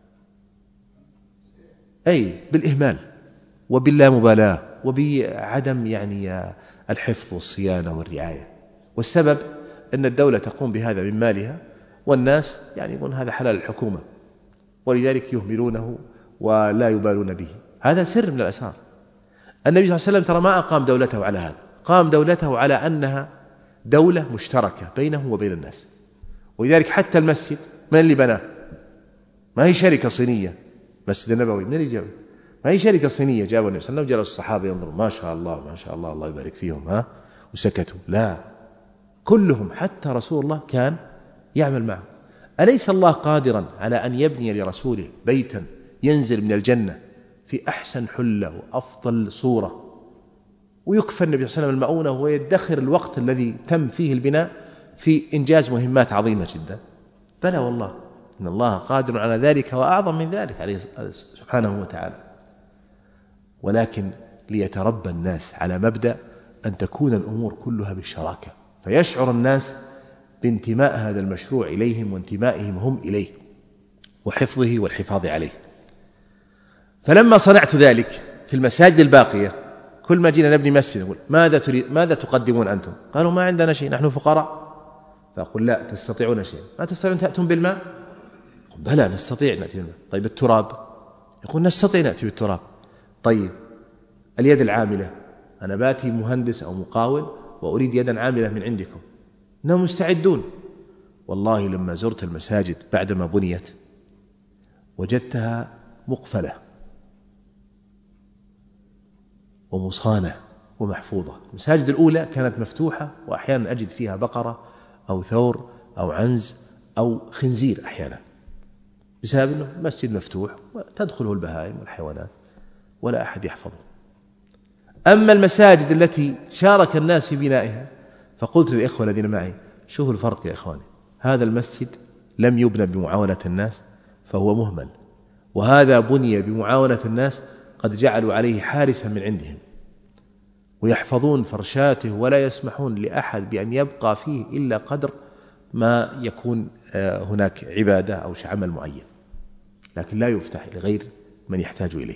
أي بالإهمال وباللامبالاة وبعدم يعني الحفظ والصيانة والرعاية. والسبب أن الدولة تقوم بهذا من مالها والناس يعني يقولون هذا حلال الحكومة، ولذلك يهملونه ولا يبالون به. هذا سر من الأسرار. النبي صلى الله عليه وسلم ترى ما أقام دولته على هذا، قام دولته على أنها دولة مشتركة بينه وبين الناس. ولذلك حتى المسجد من اللي بناه؟ ما هي شركة صينية. مسجد النبوي من اللي جابه؟ ما هي شركة صينية جابوا النبي صلى الله عليه وسلم وجلسوا الصحابة ينظروا ما شاء الله ما شاء الله الله يبارك فيهم ها وسكتوا. لا، كلهم حتى رسول الله كان يعمل معه. أليس الله قادرا على أن يبني لرسوله بيتا ينزل من الجنة في أحسن حلة وأفضل صورة، ويكفى النبي صلى الله عليه وسلم المؤونة ويدخر الوقت الذي تم فيه البناء في إنجاز مهمات عظيمة جدا؟ بلى والله إن الله قادر على ذلك وأعظم من ذلك عليه سبحانه وتعالى. ولكن ليتربى الناس على مبدأ أن تكون الأمور كلها بالشراكة، فيشعر الناس بانتماء هذا المشروع إليهم وانتمائهم هم إليه وحفظه والحفاظ عليه. فلما صنعت ذلك في المساجد الباقية كل ما جينا نبني مسجد نقول ماذا تريد ماذا تقدمون أنتم؟ قالوا ما عندنا شيء نحن فقراء. فأقول لا تستطيعون شيء. ما تستطيعون تأتون بالماء؟ بلى نستطيع نأتي بالماء. طيب التراب؟ يقول نستطيع نأتي بالتراب. طيب اليد العاملة، أنا باتي مهندس أو مقاول وأريد يدا عاملة من عندكم. إنهم مستعدون. والله لما زرت المساجد بعدما بنيت وجدتها مقفلة ومصانة ومحفوظة. المساجد الأولى كانت مفتوحة وأحيانا أجد فيها بقرة أو ثور أو عنز أو خنزير أحيانا، بسبب أنه مسجد مفتوح وتدخله البهائم والحيوانات ولا أحد يحفظه. أما المساجد التي شارك الناس في بنائها فقلت للإخوة الذين معي شوفوا الفرق يا إخواني، هذا المسجد لم يبنى بمعاونة الناس فهو مهمل، وهذا بني بمعاونة الناس قد جعلوا عليه حارسا من عندهم ويحفظون فرشاته ولا يسمحون لأحد بأن يبقى فيه إلا قدر ما يكون هناك عبادة أو عمل معين، لكن لا يفتح لغير من يحتاج إليه.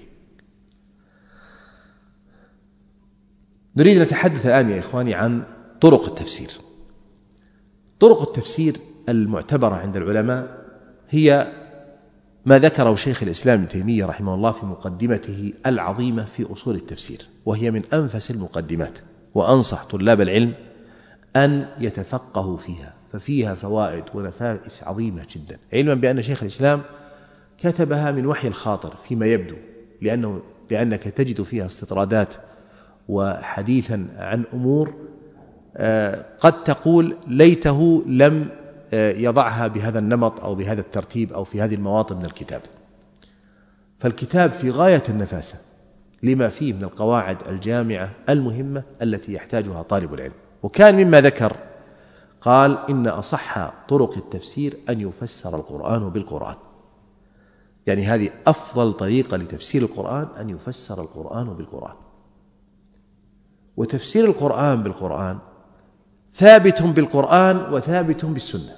نريد نتحدث الآن يا إخواني عن طرق التفسير. طرق التفسير المعتبرة عند العلماء هي ما ذكره شيخ الإسلام ابن تيمية رحمه الله في مقدمته العظيمة في أصول التفسير، وهي من أنفس المقدمات، وأنصح طلاب العلم أن يتفقهوا فيها، ففيها فوائد ونفائس عظيمة جدا، علما بأن شيخ الإسلام كتبها من وحي الخاطر فيما يبدو، لأنه لأنك تجد فيها استطرادات وحديثا عن أمور قد تقول ليته لم يضعها بهذا النمط أو بهذا الترتيب أو في هذه المواطن من الكتاب. فالكتاب في غاية النفاسة لما فيه من القواعد الجامعة المهمة التي يحتاجها طالب العلم. وكان مما ذكر قال إن أصح طرق التفسير أن يفسر القرآن بالقرآن، يعني هذه أفضل طريقة لتفسير القرآن أن يفسر القرآن بالقرآن. وتفسير القرآن بالقرآن ثابت بالقرآن وثابت بالسنة.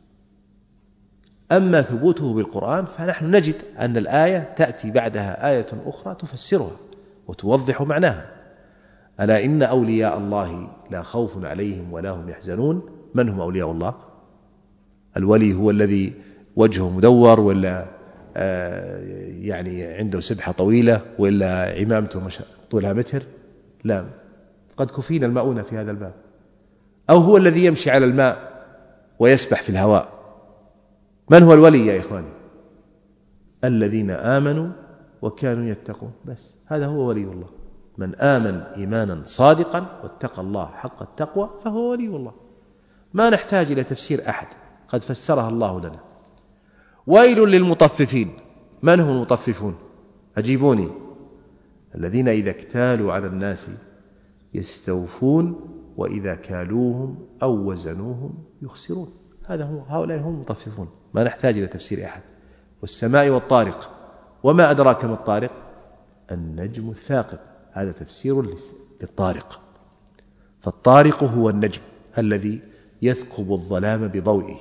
أما ثبوته بالقرآن فنحن نجد أن الآية تأتي بعدها آية أخرى تفسرها وتوضح معناها. ألا إن أولياء الله لا خوف عليهم ولا هم يحزنون. من هم أولياء الله؟ الولي هو الذي وجهه مدور ولا آه يعني عنده سبحة طويلة ولا عمامته طولها متر؟ لا، قد كفينا المؤونة في هذا الباب. أو هو الذي يمشي على الماء ويسبح في الهواء. من هو الولي يا إخواني؟ الذين آمنوا وكانوا يتقون، بس هذا هو ولي الله. من آمن إيمانا صادقا واتقى الله حق التقوى فهو ولي الله. ما نحتاج إلى تفسير أحد، قد فسرها الله لنا. ويل للمطففين. من هم المطففون؟ أجيبوني. الذين إذا اكتالوا على الناس يستوفون وإذا كالوهم أو وزنوهم يخسرون. هذا هو، هؤلاء هم المطففون، ما نحتاج إلى تفسير أحد. والسماء والطارق وما أدراك ما الطارق النجم الثاقب، هذا تفسير للطارق. فالطارق هو النجم الذي يثقب الظلام بضوئه.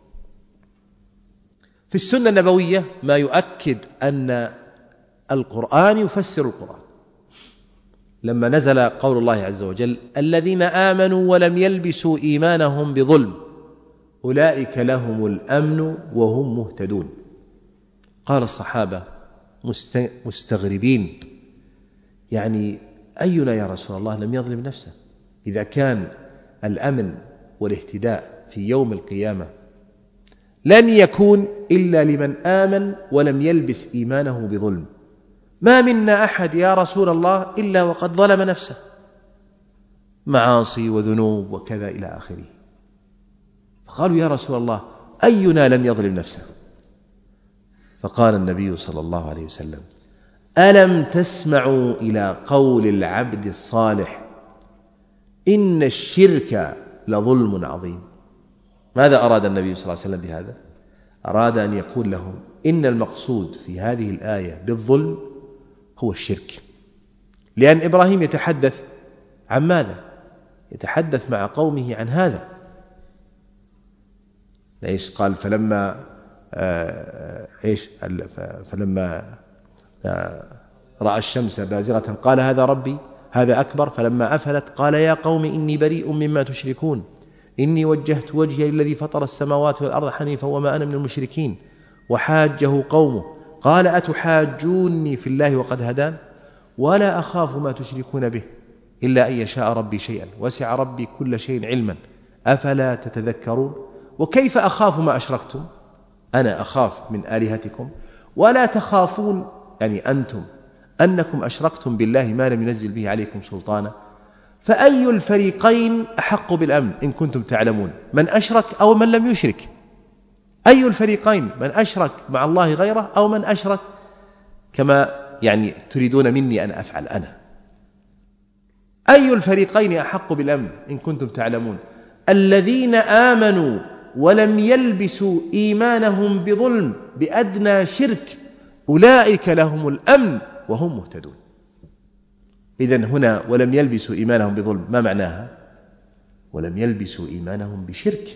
في السنة النبوية ما يؤكد أن القرآن يفسر القرآن، لما نزل قول الله عز وجل الذين آمنوا ولم يلبسوا إيمانهم بظلم أولئك لهم الأمن وهم مهتدون. قال الصحابة مستغربين، يعني أينا يا رسول الله لم يظلم نفسه؟ إذا كان الأمن والاهتداء في يوم القيامة لن يكون إلا لمن آمن ولم يلبس إيمانه بظلم، ما منا أحد يا رسول الله إلا وقد ظلم نفسه، معاصي وذنوب وكذا إلى آخره. فقالوا يا رسول الله أينا لم يظلم نفسه؟ فقال النبي صلى الله عليه وسلم ألم تسمعوا إلى قول العبد الصالح إن الشرك لظلم عظيم؟ ماذا أراد النبي صلى الله عليه وسلم بهذا؟ أراد أن يقول لهم إن المقصود في هذه الآية بالظلم هو الشرك، لأن إبراهيم يتحدث عن ماذا؟ يتحدث مع قومه عن هذا. إيش قال؟ فلما آه إيش فلما آه رأى الشمس بازغة قال هذا ربي هذا أكبر، فلما أفلت قال يا قوم إني بريء مما تشركون إني وجهت وجهي الذي فطر السماوات والأرض حنيفا وما أنا من المشركين. وحاجه قومه قال أتحاجوني في الله وقد هدان ولا أخاف ما تشركون به إلا أن يشاء ربي شيئا وسع ربي كل شيء علما أفلا تتذكرون. وكيف أخاف ما أشركتم؟ أنا أخاف من آلهتكم ولا تخافون، يعني أنتم أنكم أشركتم بالله ما لم ينزل به عليكم سلطانا، فأي الفريقين أحق بالأمن إن كنتم تعلمون؟ من أشرك أو من لم يشرك؟ أي الفريقين؟ من أشرك مع الله غيره أو من أشرك كما يعني تريدون مني أن أفعل أنا؟ أي الفريقين أحق بالأمن إن كنتم تعلمون؟ الذين آمنوا ولم يلبسوا إيمانهم بظلم بأدنى شرك أولئك لهم الأمن وهم مهتدون. إذن هنا ولم يلبسوا إيمانهم بظلم ما معناها؟ ولم يلبسوا إيمانهم بشرك.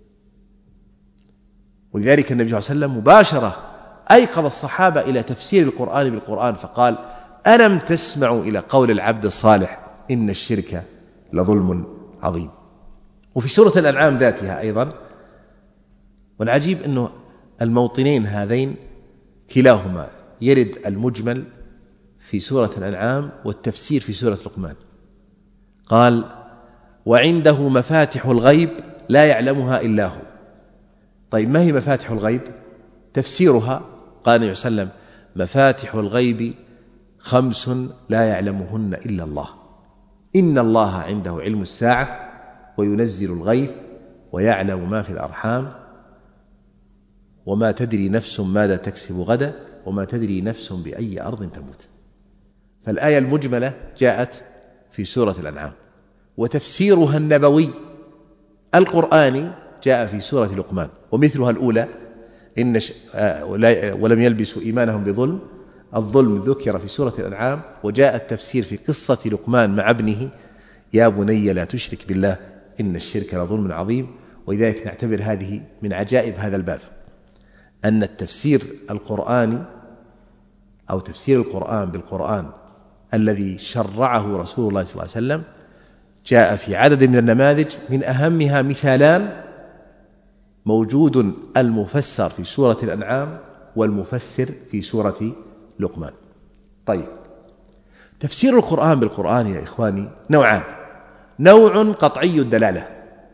ولذلك النبي صلى الله عليه وسلم مباشرة أيقظ الصحابة إلى تفسير القرآن بالقرآن، فقال ألم تسمعوا إلى قول العبد الصالح إن الشرك لظلم عظيم. وفي سورة الأنعام ذاتها أيضا، والعجيب أنه الموطنين هذين كلاهما يرد المجمل في سورة الأنعام والتفسير في سورة لقمان. قال وعنده مفاتح الغيب لا يعلمها إلا هو. طيب ما هي مفاتح الغيب؟ تفسيرها قال النبي صلى الله عليه وسلم مفاتح الغيب خمس لا يعلمهن إلا الله، إن الله عنده علم الساعة وينزل الغيث ويعلم ما في الأرحام وما تدري نفس ماذا تكسب غدا وما تدري نفس بأي أرض تموت. فالآية المجملة جاءت في سورة الأنعام، وتفسيرها النبوي القرآني جاء في سورة لقمان، ومثلها الأولى إن ولم يلبسوا إيمانهم بظلم. الظلم ذكر في سورة الأنعام، وجاء التفسير في قصة لقمان مع ابنه يا بني لا تشرك بالله إن الشرك لظلم عظيم. ولذلك نعتبر هذه من عجائب هذا الباب، أن التفسير القرآني أو تفسير القرآن بالقرآن الذي شرعه رسول الله صلى الله عليه وسلم جاء في عدد من النماذج، من أهمها مثالان موجود المفسر في سورة الأنعام والمفسر في سورة لقمان. طيب، تفسير القرآن بالقرآن يا إخواني نوعان: نوع قطعي الدلالة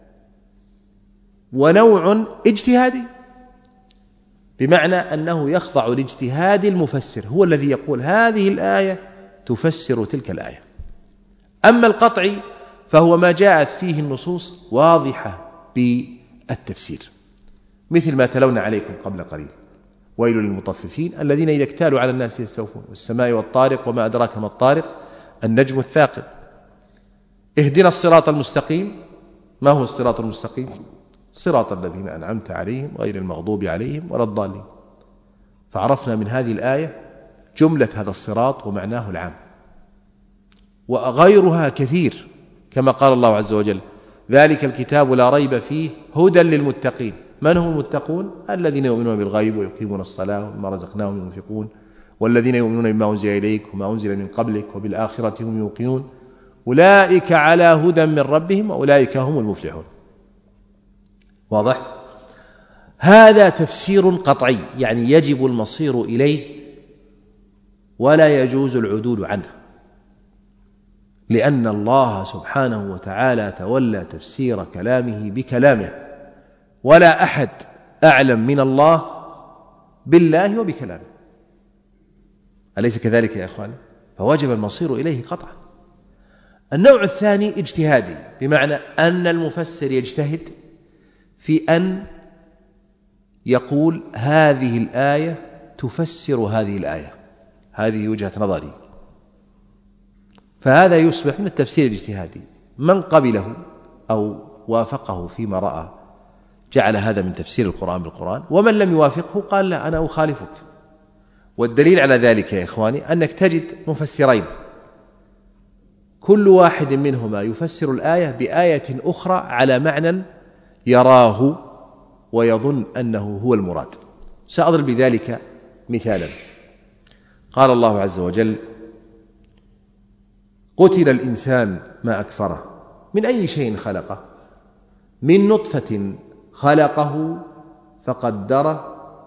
ونوع اجتهادي، بمعنى أنه يخضع لاجتهاد المفسر، هو الذي يقول هذه الآية تفسر تلك الآية. أما القطعي فهو ما جاءت فيه النصوص واضحة بالتفسير، مثل ما تلونا عليكم قبل قليل: ويل للمطففين الذين إذا اكتالوا على الناس يستوفون، والسماء والطارق وما أدراك ما الطارق النجم الثاقب. اهدنا الصراط المستقيم. ما هو الصراط المستقيم؟ صراط الذين أنعمت عليهم غير المغضوب عليهم ولا الضالين. فعرفنا من هذه الآية جملة هذا الصراط ومعناه العام، وغيرها كثير كما قال الله عز وجل: ذلك الكتاب لا ريب فيه هدى للمتقين. من هم المتقون؟ الذين يؤمنون بالغيب ويقيمون الصلاة ومما رزقناهم ينفقون والذين يؤمنون بما أنزل إليك وما أنزل من قبلك وبالآخرة هم يوقنون أولئك على هدى من ربهم وأولئك هم المفلحون. واضح؟ هذا تفسير قطعي، يعني يجب المصير إليه ولا يجوز العدول عنه، لأن الله سبحانه وتعالى تولى تفسير كلامه بكلامه، ولا أحد أعلم من الله بالله وبكلامه. أليس كذلك يا إخواني؟ فوجب المصير إليه قطعا. النوع الثاني اجتهادي، بمعنى أن المفسر يجتهد في أن يقول هذه الآية تفسر هذه الآية، هذه وجهة نظري، فهذا يصبح من التفسير الاجتهادي. من قبله أو وافقه فيما رأى جعل هذا من تفسير القرآن بالقرآن، ومن لم يوافقه قال لا أنا أخالفك. والدليل على ذلك يا إخواني أنك تجد مفسرين كل واحد منهما يفسر الآية بآية أخرى على معنى يراه ويظن أنه هو المراد. سأضرب بذلك مثالا. قال الله عز وجل: قتل الإنسان ما أكفره من أي شيء خلقه من نطفة خلقه فقدره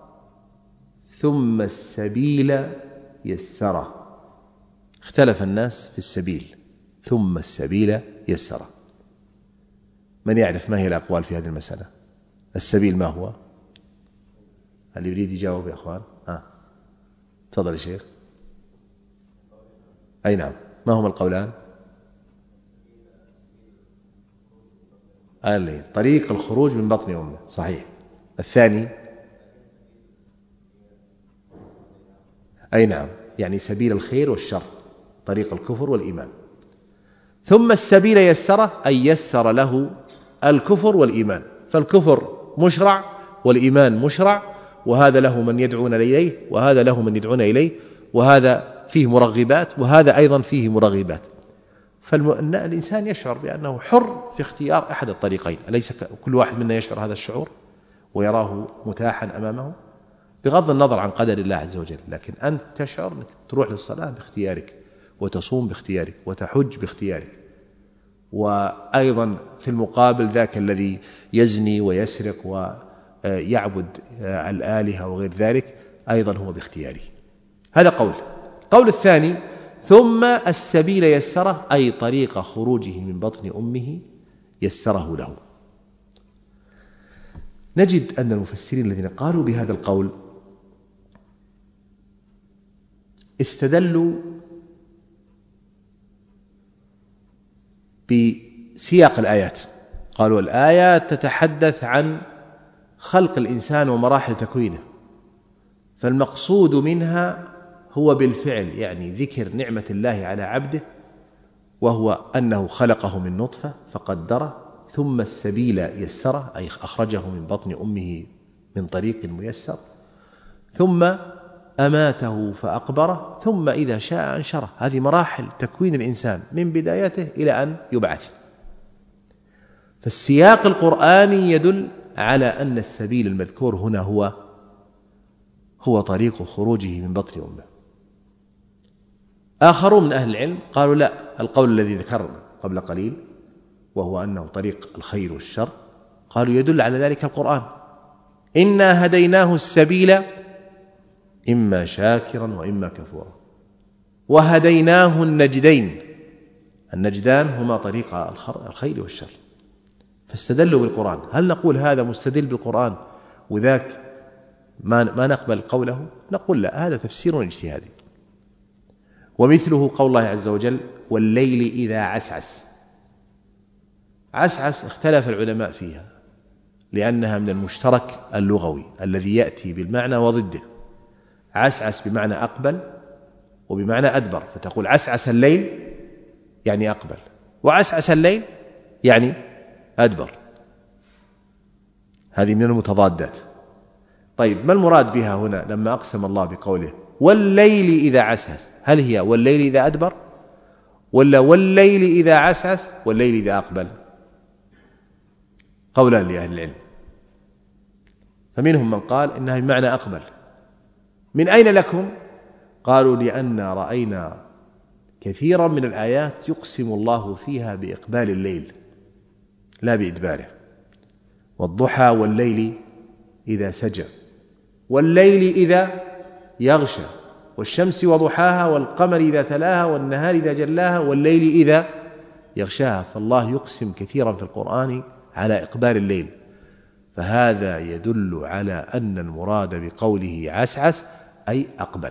ثم السبيل يسره. اختلف الناس في السبيل، ثم السبيل يسره. من يعرف ما هي الأقوال في هذه المسألة؟ السبيل ما هو؟ هل يريد يجاوب يا أخوان؟ آه. تفضل يا شيخ. أي نعم، ما هما القولان؟ آه طريق الخروج من بطن أمه، صحيح. الثاني أي نعم، يعني سبيل الخير والشر، طريق الكفر والإيمان. ثم السبيل يسره أي يسر له الكفر والإيمان، فالكفر مشرع والإيمان مشرع، وهذا له من يدعون إليه وهذا له من يدعون إليه، وهذا فيه مرغبات وهذا أيضا فيه مرغبات. فالإنسان يشعر بأنه حر في اختيار أحد الطريقين. أليس كل واحد منا يشعر هذا الشعور ويراه متاحا أمامه بغض النظر عن قدر الله عز وجل؟ لكن أنت تشعر أنك تروح للصلاة باختيارك، وتصوم باختيارك، وتحج باختيارك. وأيضا في المقابل ذاك الذي يزني ويسرق ويعبد الآلهة وغير ذلك أيضا هو باختياره. هذا قول. قول الثاني: ثم السبيل يسره أي طريق خروجه من بطن أمه يسره له. نجد أن المفسرين الذين قالوا بهذا القول استدلوا بسياق الآيات. قالوا الآيات تتحدث عن خلق الإنسان ومراحل تكوينه، فالمقصود منها هو بالفعل، يعني ذكر نعمة الله على عبده، وهو أنه خلقه من نطفة فقدره ثم السبيل يسره أي أخرجه من بطن أمه من طريق ميسر، ثم أماته فأقبره، ثم إذا شاء أنشره. هذه مراحل تكوين الإنسان من بدايته إلى أن يبعث. فالسياق القرآني يدل على أن السبيل المذكور هنا هو هو طريق خروجه من بطن أمه. آخرون من أهل العلم قالوا لا، القول الذي ذكرنا قبل قليل وهو أنه طريق الخير والشر، قالوا يدل على ذلك القرآن: إنا هديناه السبيل إما شاكرا وإما كفورا وهديناه النجدين. النجدان هما طريق الخير والشر. فاستدلوا بالقرآن. هل نقول هذا مستدل بالقرآن وذاك ما ما نقبل قوله؟ نقول لا، هذا تفسير اجتهادي. ومثله قول الله عز وجل: والليل إذا عسعس. عسعس اختلف العلماء فيها لأنها من المشترك اللغوي الذي يأتي بالمعنى وضده. عسعس بمعنى أقبل وبمعنى أدبر، فتقول عسعس الليل يعني أقبل، وعسعس الليل يعني أدبر، هذه من المتضادات. طيب ما المراد بها هنا لما أقسم الله بقوله والليل إذا عسعس؟ هل هي والليل إذا أدبر، ولا والليل إذا عسعس والليل إذا أقبل؟ قولان لأهل العلم، فمنهم من قال إنها بمعنى أقبل. من أين لكم؟ قالوا لأن رأينا كثيرا من الآيات يقسم الله فيها بإقبال الليل لا بإدباره، والضحى والليل إذا سجى، والليل إذا يغشى، والشمس وضحاها، والقمر إذا تلاها، والنهار إذا جلاها، والليل إذا يغشاها. فالله يقسم كثيرا في القرآن على إقبال الليل، فهذا يدل على أن المراد بقوله عسعس أي أقبل.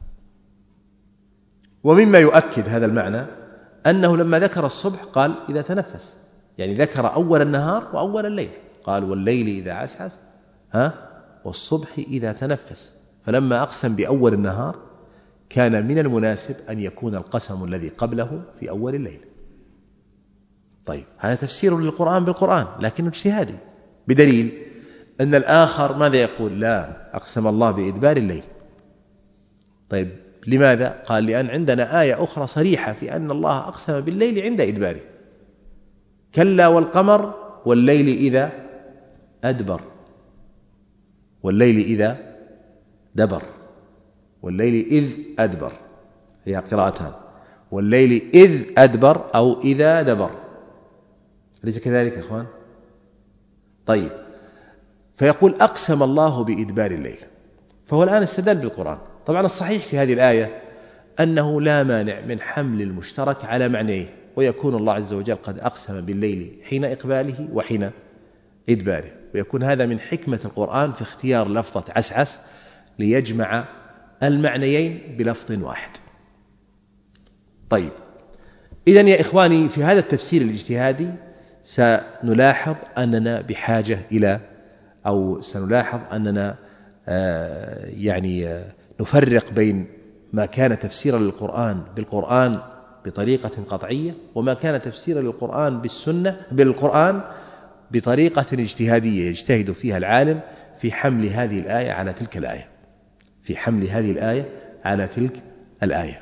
ومما يؤكد هذا المعنى أنه لما ذكر الصبح قال إذا تنفس، يعني ذكر أول النهار وأول الليل، قال والليل إذا عسعس ها والصبح إذا تنفس. فلما أقسم بأول النهار كان من المناسب أن يكون القسم الذي قبله في أول الليل. طيب هذا تفسير للقرآن بالقرآن لكنه اجتهادي، بدليل أن الآخر ماذا يقول؟ لا، أقسم الله بإدبار الليل. طيب لماذا؟ قال لأن عندنا آية أخرى صريحة في أن الله أقسم بالليل عند إدباره، كلا والقمر والليل إذا أدبر، والليل إذا دبر، والليل إذ أدبر، هي قراءتان، والليل إذ أدبر أو إذا دبر، أليس كذلك يا أخوان؟ طيب فيقول أقسم الله بإدبار الليل، فهو الآن استدل بالقرآن. طبعا الصحيح في هذه الآية أنه لا مانع من حمل المشترك على معنيه، ويكون الله عز وجل قد أقسم بالليل حين إقباله وحين إدباره، ويكون هذا من حكمة القرآن في اختيار لفظة عسعس ليجمع المعنيين بلفظ واحد. طيب إذن يا إخواني في هذا التفسير الاجتهادي سنلاحظ أننا بحاجة إلى أو سنلاحظ أننا آه يعني آه نفرق بين ما كان تفسيرا للقرآن بالقرآن بطريقة قطعية، وما كان تفسيرا للقرآن بالسنة بالقرآن بطريقة اجتهادية يجتهد فيها العالم في حمل هذه الآية على تلك الآية في حمل هذه الآية على تلك الآية.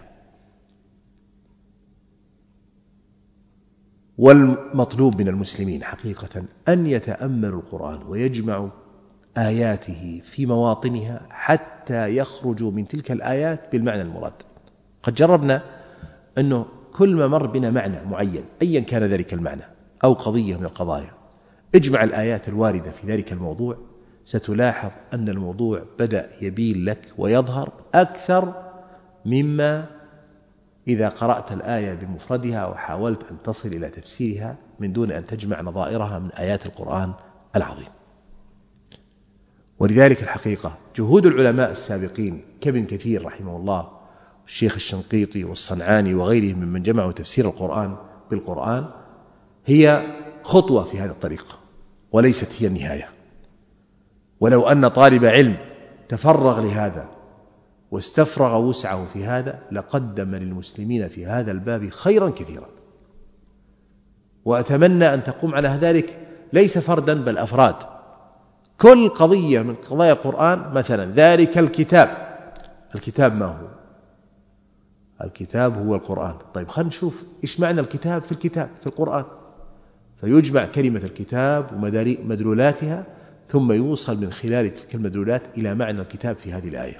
والمطلوب من المسلمين حقيقة أن يتأملوا القرآن ويجمعوا آياته في مواطنها حتى يخرجوا من تلك الآيات بالمعنى المراد. قد جربنا أنه كل ما مر بنا معنى معين أيا كان ذلك المعنى أو قضية من القضايا، اجمع الآيات الواردة في ذلك الموضوع، ستلاحظ أن الموضوع بدأ يبين لك ويظهر أكثر مما إذا قرأت الآية بمفردها وحاولت أن تصل إلى تفسيرها من دون أن تجمع نظائرها من آيات القرآن العظيم. ولذلك الحقيقة جهود العلماء السابقين كابن كثير رحمه الله والشيخ الشنقيطي والصنعاني وغيرهم ممن جمعوا تفسير القرآن بالقرآن هي خطوة في هذا الطريق وليست هي النهاية. ولو أن طالب علم تفرغ لهذا واستفرغ وسعه في هذا لقدم للمسلمين في هذا الباب خيرا كثيرا، وأتمنى أن تقوم على ذلك ليس فردا بل أفراد. كل قضية من قضايا القرآن مثلا ذلك الكتاب، الكتاب ما هو؟ الكتاب هو القرآن. طيب خلينا نشوف إيش معنى الكتاب في الكتاب في القرآن، فيجمع كلمة الكتاب ومدلولاتها ثم يوصل من خلال تلك المدلولات إلى معنى الكتاب في هذه الآية.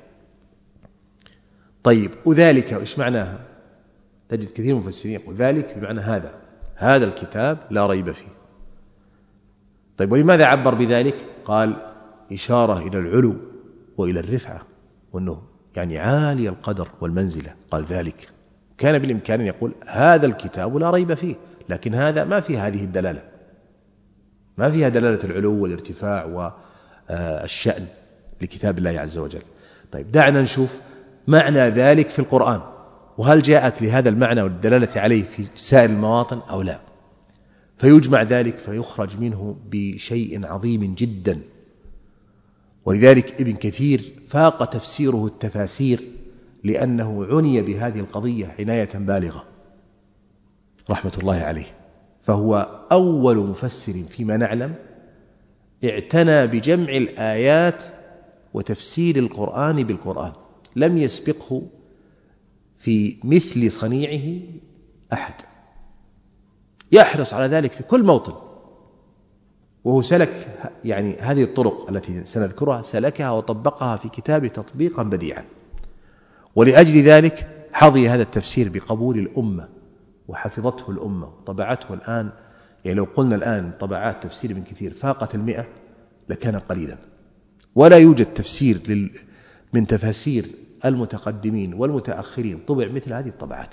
طيب وذلك إيش معناها؟ تجد كثير من المفسرين يقول ذلك بمعنى هذا هذا الكتاب لا ريب فيه. طيب ولماذا عبر بذلك؟ قال إشارة إلى العلو وإلى الرفعة وأنه يعني عالي القدر والمنزلة. قال ذلك، كان بالإمكان أن يقول هذا الكتاب لا ريب فيه، لكن هذا ما في هذه الدلالة، ما فيها دلالة العلو والارتفاع والشأن لكتاب الله عز وجل. طيب دعنا نشوف معنى ذلك في القرآن، وهل جاءت لهذا المعنى والدلالة عليه في سائر المواطن أو لا. فيجمع ذلك فيخرج منه بشيء عظيم جدا. ولذلك ابن كثير فاق تفسيره التفاسير لأنه عني بهذه القضية عناية بالغة. رحمة الله عليه، فهو أول مفسر فيما نعلم اعتنى بجمع الآيات وتفسير القرآن بالقرآن، لم يسبقه في مثل صنيعه أحد، يحرص على ذلك في كل موطن. وهو سلك يعني هذه الطرق التي سنذكرها، سلكها وطبقها في كتابه تطبيقا بديعا، ولأجل ذلك حظي هذا التفسير بقبول الأمة وحفظته الأمة وطبعته الآن. يعني لو قلنا الآن طبعات تفسير ابن كثير فاقت المئة لكان قليلا، ولا يوجد تفسير من تفاسير المتقدمين والمتأخرين طبع مثل هذه الطبعات.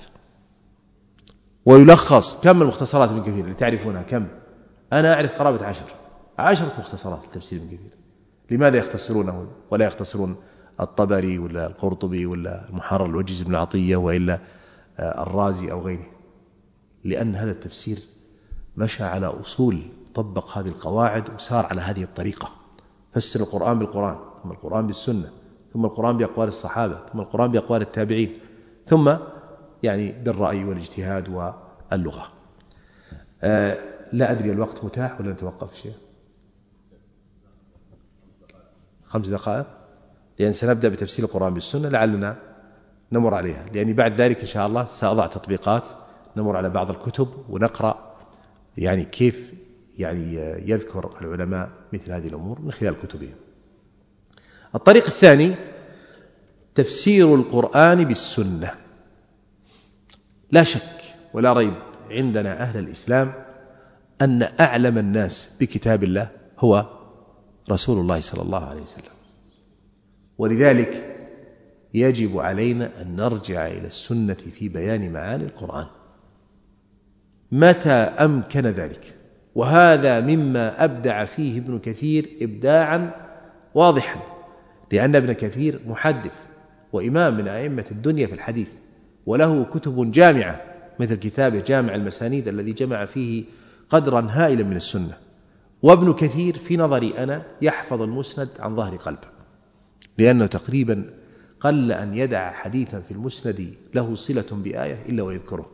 ويلخص كم المختصرات ابن كثير اللي تعرفونها؟ كم؟ أنا أعرف قرابة عشر عشرة مختصرات التفسير ابن كثير. لماذا يختصرونه ولا يختصرون الطبري ولا القرطبي ولا المحرر الوجيز بن عطية وإلا الرازي أو غيره؟ لأن هذا التفسير مشى على أصول، طبق هذه القواعد وسار على هذه الطريقة، فسر القرآن بالقرآن، ثم القرآن بالسنة، ثم القرآن بأقوال الصحابة، ثم القرآن بأقوال التابعين، ثم يعني بالرأي والاجتهاد واللغة. آه لا أدري الوقت متاح ولا نتوقف شيء؟ خمس دقائق، لأن سنبدأ بتفسير القرآن بالسنة لعلنا نمر عليها، لأني بعد ذلك إن شاء الله سأضع تطبيقات نمر على بعض الكتب ونقرأ يعني كيف يعني يذكر العلماء مثل هذه الأمور من خلال كتبهم. الطريق الثاني تفسير القرآن بالسنة. لا شك ولا ريب عندنا أهل الإسلام أن أعلم الناس بكتاب الله هو رسول الله صلى الله عليه وسلم، ولذلك يجب علينا أن نرجع إلى السنة في بيان معاني القرآن متى أمكن ذلك. وهذا مما أبدع فيه ابن كثير إبداعا واضحا، لأن ابن كثير محدث وإمام من أئمة الدنيا في الحديث، وله كتب جامعة مثل كتابه جامع المسانيد الذي جمع فيه قدرا هائلا من السنة. وابن كثير في نظري أنا يحفظ المسند عن ظهر قلبه، لأنه تقريبا قل أن يدع حديثا في المسند له صلة بآية إلا ويذكره.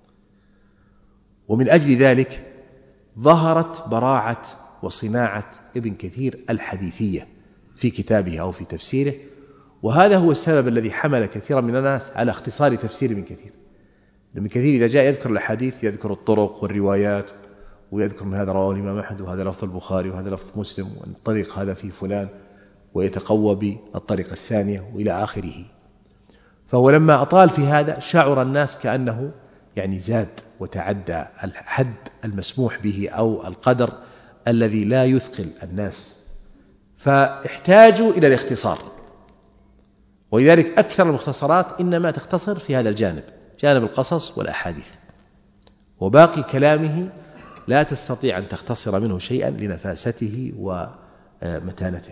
ومن أجل ذلك ظهرت براعة وصناعة ابن كثير الحديثية في كتابه أو في تفسيره، وهذا هو السبب الذي حمل كثيرا من الناس على اختصار تفسير ابن كثير. ابن كثير إذا جاء يذكر الحديث يذكر الطرق والروايات، ويذكر من هذا رواه الإمام أحمد وهذا لفظ البخاري وهذا لفظ مسلم والطريق هذا في فلان، ويتقوى بالطريقة الثانية وإلى آخره. فهو لما أطال في هذا شعر الناس كأنه يعني زاد وتعدى الحد المسموح به أو القدر الذي لا يثقل الناس، فاحتاجوا إلى الاختصار. ولذلك أكثر المختصرات إنما تختصر في هذا الجانب، جانب القصص والأحاديث، وباقي كلامه لا تستطيع أن تختصر منه شيئا لنفاسته ومتانته.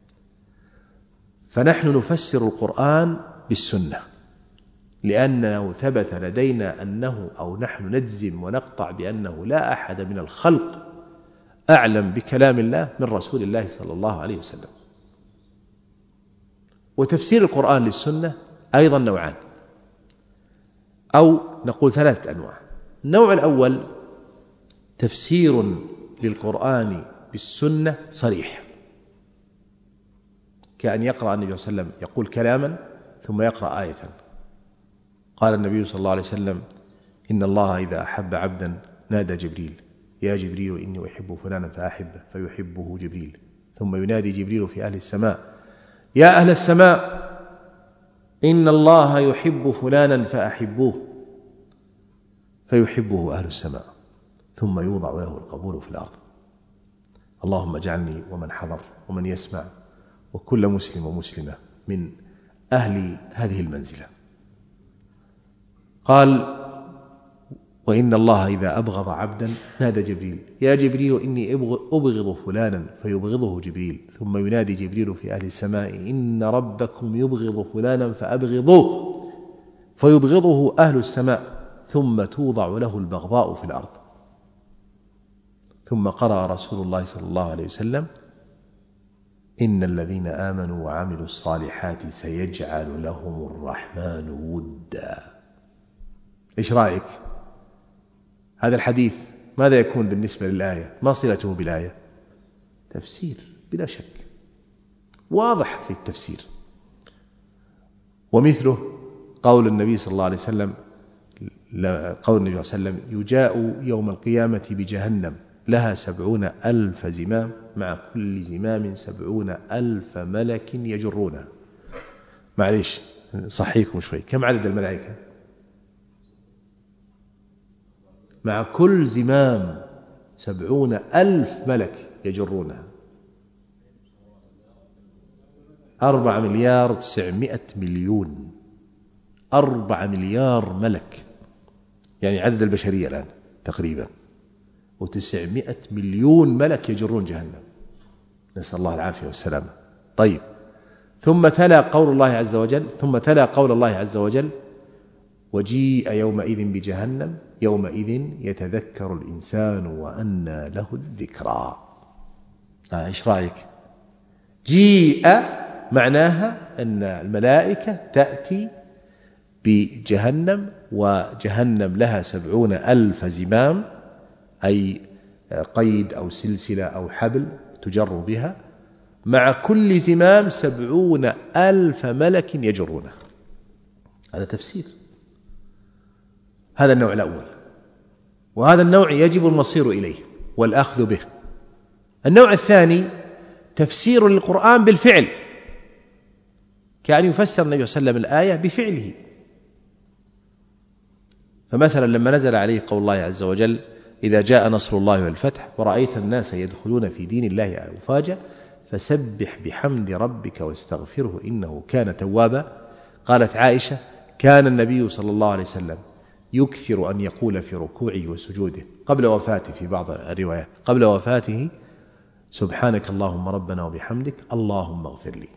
فنحن نفسر القرآن بالسنة لأنه ثبت لدينا أنه أو نحن نجزم ونقطع بأنه لا أحد من الخلق أعلم بكلام الله من رسول الله صلى الله عليه وسلم. وتفسير القرآن للسنة أيضا نوعان، أو نقول ثلاثة أنواع. النوع الأول تفسير للقرآن بالسنة صريح، كأن يقرأ النبي صلى الله عليه وسلم يقول كلاما ثم يقرأ آية. قال النبي صلى الله عليه وسلم: إن الله إذا أحب عبدا نادى جبريل: يا جبريل إني أحب فلانا فأحبه، فيحبه جبريل. ثم ينادي جبريل في أهل السماء: يا أهل السماء إن الله يحب فلانا فأحبوه، فيحبه أهل السماء. ثم يوضع له القبول في الأرض. اللهم اجعلني ومن حضر ومن يسمع وكل مسلم ومسلمة من أهل هذه المنزلة. قال: وإن الله إذا أبغض عبدا نادى جبريل: يا جبريل إني أبغض فلانا، فيبغضه جبريل. ثم ينادي جبريل في أهل السماء: إن ربكم يبغض فلانا فأبغضوه، فيبغضه أهل السماء. ثم توضع له البغضاء في الأرض. ثم قرأ رسول الله صلى الله عليه وسلم: إن الذين آمنوا وعملوا الصالحات سيجعل لهم الرحمن ودا. إيش رأيك؟ هذا الحديث ماذا يكون بالنسبة للآية؟ ما صلته بالآية؟ تفسير بلا شك، واضح في التفسير. ومثله قول النبي صلى الله عليه وسلم قول النبي صلى الله عليه وسلم: يجاء يوم القيامة بجهنم لها سبعون ألف زمام، مع كل زمام سبعون ألف ملك يجرونها. معليش صحيكم شوي، كم عدد الملائكة؟ مع كل زمام سبعون ألف ملك يجرونها. أربعة مليار تسعمائة مليون، أربعة مليار ملك، يعني عدد البشرية الآن تقريبا، وتسعمائة مليون ملك يجرون جهنم، نسأل الله العافية والسلامة. طيب، ثم تلا قول الله عز وجل ثم تلا قول الله عز وجل: وجيء يومئذ بجهنم يومئذ يتذكر الإنسان وأنى له الذكرى. آه إيش رأيك؟ جيء معناها أن الملائكة تأتي بجهنم، وجهنم لها سبعون ألف زمام، أي قيد أو سلسلة أو حبل تجر بها، مع كل زمام سبعون ألف ملك يجرونه. هذا تفسير، هذا النوع الأول، وهذا النوع يجب المصير إليه والأخذ به. النوع الثاني تفسير للقرآن بالفعل، كأن يفسر النبي صلى الله عليه وسلم الآية بفعله. فمثلا لما نزل عليه قول الله عز وجل: إذا جاء نصر الله والفتح ورأيت الناس يدخلون في دين الله أفواجا فسبح بحمد ربك واستغفره إنه كان توابا. قالت عائشة: كان النبي صلى الله عليه وسلم يكثر أن يقول في ركوعه وسجوده قبل وفاته، في بعض الروايات قبل وفاته: سبحانك اللهم ربنا وبحمدك اللهم اغفر لي.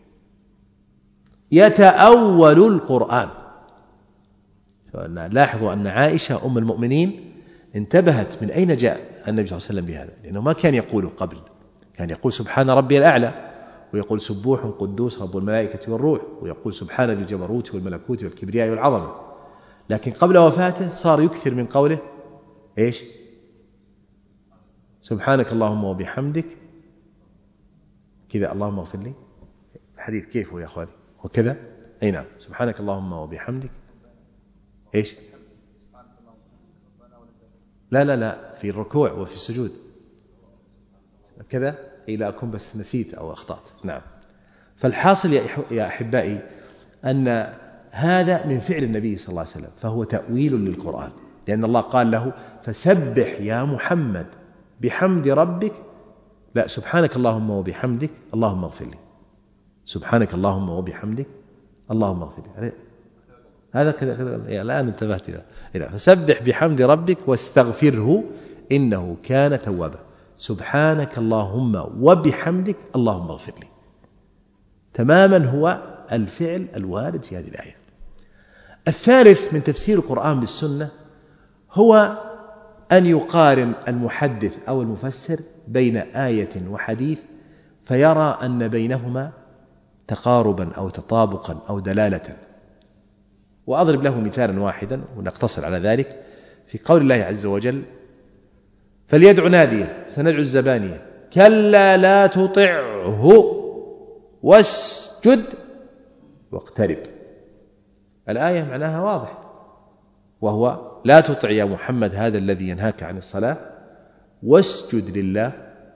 يتأول القرآن. لاحظوا أن عائشة أم المؤمنين انتبهت من أين جاء النبي صلى الله عليه وسلم بهذا، لأنه ما كان يقوله قبل، كان يقول سبحان ربي الأعلى، ويقول سبوح قدوس رب الملائكة والروح، ويقول سبحان ذي الجبروت والملكوت والكبرياء والعظمة. لكن قبل وفاته صار يكثر من قوله إيش؟ سبحانك اللهم وبحمدك كذا اللهم اغفر لي. الحديث كيف هو يا أخواني؟ وكذا أي نعم، سبحانك اللهم وبحمدك إيش؟ لا لا لا في الركوع وفي السجود كذا، إيه لا أكون بس نسيت أو أخطأت. نعم. فالحاصل يا أحبائي أن هذا من فعل النبي صلى الله عليه وسلم، فهو تأويل للقرآن، لأن الله قال له: فسبح يا محمد بحمد ربك، لا سبحانك اللهم وبحمدك اللهم اغفر لي، سبحانك اللهم وبحمدك اللهم اغفر لي. هذا كذا كذا الآن انتبهت إلى فسبح بحمد ربك واستغفره إنه كان توابا، سبحانك اللهم وبحمدك اللهم اغفر لي. تماما هو الفعل الوارد في هذه الآية. الثالث من تفسير القرآن بالسنة هو أن يقارن المحدث أو المفسر بين آية وحديث فيرى أن بينهما تقاربا أو تطابقا أو دلالة. وأضرب له مثالا واحدا ونقتصر على ذلك، في قول الله عز وجل: فليدع ناديه سندع الزبانية كلا لا تطعه واسجد واقترب. الآية معناها واضح، وهو لا تطع يا محمد هذا الذي ينهاك عن الصلاة، واسجد لله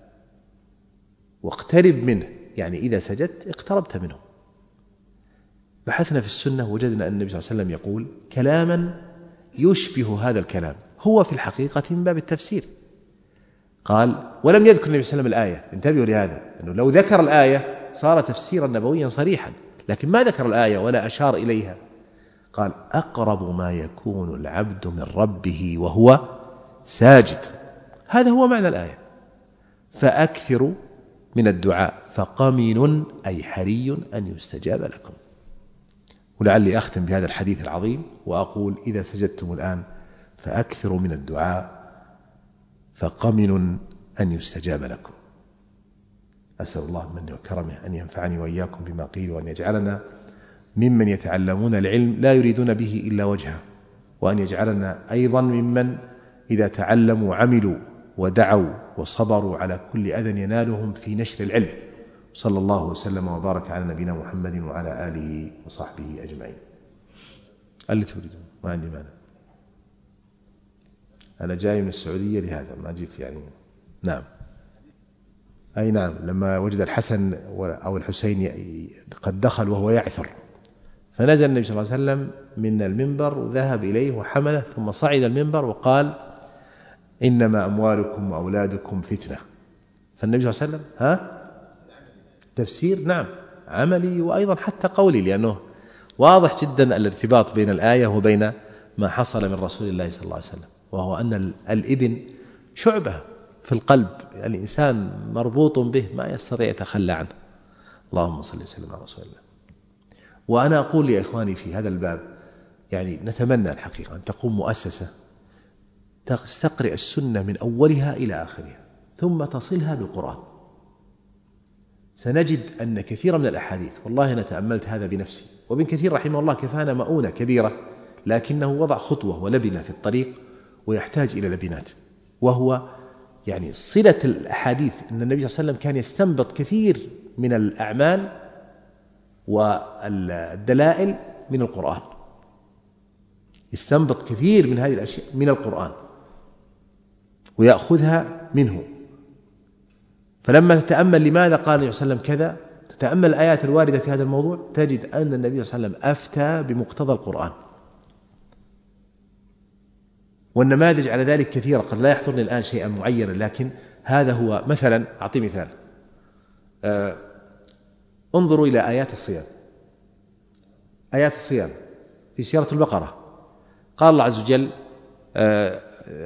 واقترب منه، يعني إذا سجدت اقتربت منه. بحثنا في السنة وجدنا أن النبي صلى الله عليه وسلم يقول كلاما يشبه هذا الكلام، هو في الحقيقة من باب التفسير. قال ولم يذكر النبي صلى الله عليه وسلم الآية، انتبهوا لهذا، أنه لو ذكر الآية صار تفسيرا نبويا صريحا، لكن ما ذكر الآية ولا أشار إليها. قال أقرب ما يكون العبد من ربه وهو ساجد، هذا هو معنى الآية. فأكثروا من الدعاء فقمن أي حري أن يستجاب لكم. ولعلي أختم بهذا الحديث العظيم وأقول إذا سجدتم الآن فأكثروا من الدعاء فقمن أن يستجاب لكم. أسأل الله منه وكرمه أن ينفعني وإياكم بما قيل، وأن يجعلنا ممن يتعلمون العلم لا يريدون به إلا وجهه، وأن يجعلنا أيضا ممن إذا تعلموا وعملوا ودعوا وصبروا على كل أذى ينالهم في نشر العلم. صلى الله وسلم وبارك على نبينا محمد وعلى آله وصحبه أجمعين. اللي تريدون ما عندي مانع. أنا جاي من السعودية لهذا ما جيت يعني. نعم أي نعم. لما وجد الحسن أو الحسين قد دخل وهو يعثر فنزل النبي صلى الله عليه وسلم من المنبر وذهب إليه وحمله ثم صعد المنبر وقال إنما أموالكم وأولادكم فتنة. فالنبي صلى الله عليه وسلم ها تفسير نعم عملي وأيضا حتى قولي، لأنه واضح جدا الارتباط بين الآية وبين ما حصل من رسول الله صلى الله عليه وسلم، وهو أن الابن شعبة في القلب، الإنسان مربوط به ما يستطيع يتخلى عنه. اللهم صل وسلم على رسول الله. وأنا أقول يا إخواني في هذا الباب يعني نتمنى الحقيقة أن تقوم مؤسسة تستقرئ السنة من أولها إلى آخرها ثم تصلها بالقرآن. سنجد أن كثير من الأحاديث، والله أنا تأملت هذا بنفسي، وابن كثير رحمه الله كفانا مؤونة كبيرة، لكنه وضع خطوة ولبنة في الطريق ويحتاج إلى لبنات، وهو يعني صلة الأحاديث أن النبي صلى الله عليه وسلم كان يستنبط كثير من الأعمال والدلائل من القرآن، يستنبط كثير من هذه الأشياء من القرآن ويأخذها منه. فلما تتأمل لماذا قال النبي صلى الله عليه وسلم كذا، تتأمل الآيات الواردة في هذا الموضوع، تجد أن النبي صلى الله عليه وسلم أفتى بمقتضى القرآن. والنماذج على ذلك كثيرة، قد لا يحضرني الآن شيئا معينا، لكن هذا هو. مثلا أعطي مثال، آه انظروا إلى آيات الصيام. آيات الصيام في سورة البقرة قال الله عز وجل آه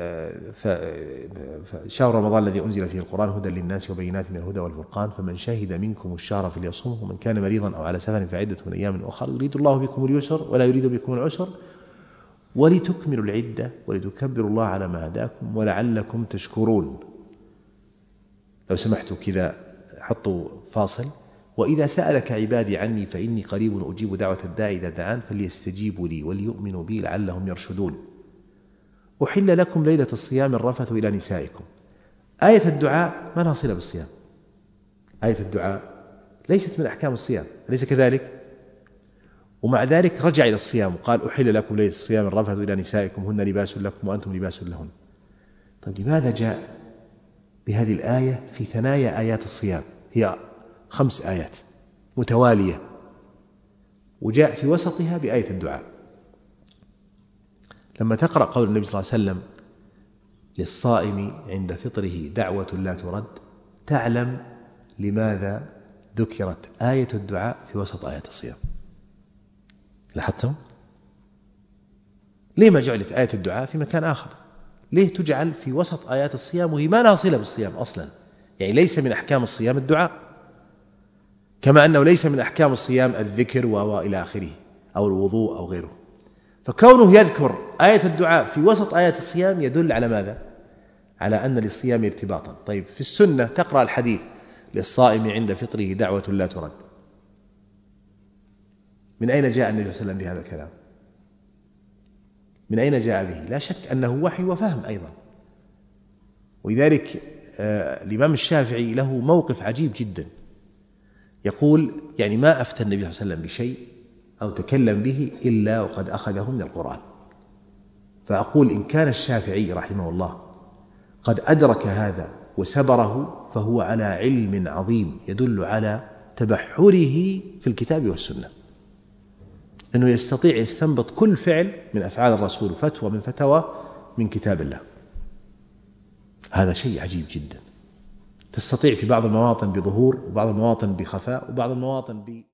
شهر رمضان الذي أنزل فيه القرآن هدى للناس وبينات من الهدى والفرقان فمن شهد منكم الشهر فليصومه ومن كان مريضا أو على سفر فعدة من أيام أخرى يريد الله بكم اليسر ولا يريد بكم العسر ولتكملوا العدة ولتكبروا الله على ما هداكم ولعلكم تشكرون. لو سمحتوا كذا حطوا فاصل. وإذا سألك عبادي عني فإني قريب أجيب دعوة الداعي إذا دعان فليستجيبوا لي وليؤمنوا بي لعلهم يرشدون. أحل لكم ليلة الصيام الرفث إلى نسائكم. آية الدعاء ما لها صلة بالصيام. آية الدعاء ليست من أحكام الصيام، أليس كذلك؟ ومع ذلك رجع إلى الصيام وقال أحل لكم ليلة الصيام الرفث إلى نسائكم هن لباس لكم وأنتم لباس لهن. طيب لماذا جاء بهذه الآية في ثنايا آيات الصيام؟ هي خمس آيات متوالية، وجاء في وسطها بآية الدعاء. لما تقرأ قول النبي صلى الله عليه وسلم للصائم عند فطره دعوة لا ترد تعلم لماذا ذكرت آية الدعاء في وسط آية الصيام. لاحظتم؟ ليه ما جعلت آية الدعاء في مكان آخر؟ ليه تجعل في وسط آيات الصيام وهي ما لها صلة بالصيام أصلا؟ يعني ليس من أحكام الصيام الدعاء، كما أنه ليس من أحكام الصيام الذكر وإلى آخره أو الوضوء أو غيره. فكونه يذكر آية الدعاء في وسط آيات الصيام يدل على ماذا؟ على أن للصيام ارتباطا. طيب في السنة تقرأ الحديث للصائم عند فطره دعوة لا ترد، من أين جاء النبي صلى الله عليه وسلم بهذا الكلام؟ من أين جاء به؟ لا شك أنه وحي وفهم أيضا. ولذلك آه الإمام الشافعي له موقف عجيب جدا، يقول يعني ما أفتى النبي صلى الله عليه وسلم بشيء أو تكلم به إلا وقد أخذه من القرآن. فأقول إن كان الشافعي رحمه الله قد أدرك هذا وسبره فهو على علم عظيم يدل على تبحره في الكتاب والسنة، أنه يستطيع يستنبط كل فعل من أفعال الرسول فتوى من فتوى من كتاب الله. هذا شيء عجيب جدا، تستطيع في بعض المواطن بظهور وبعض المواطن بخفاء وبعض المواطن ب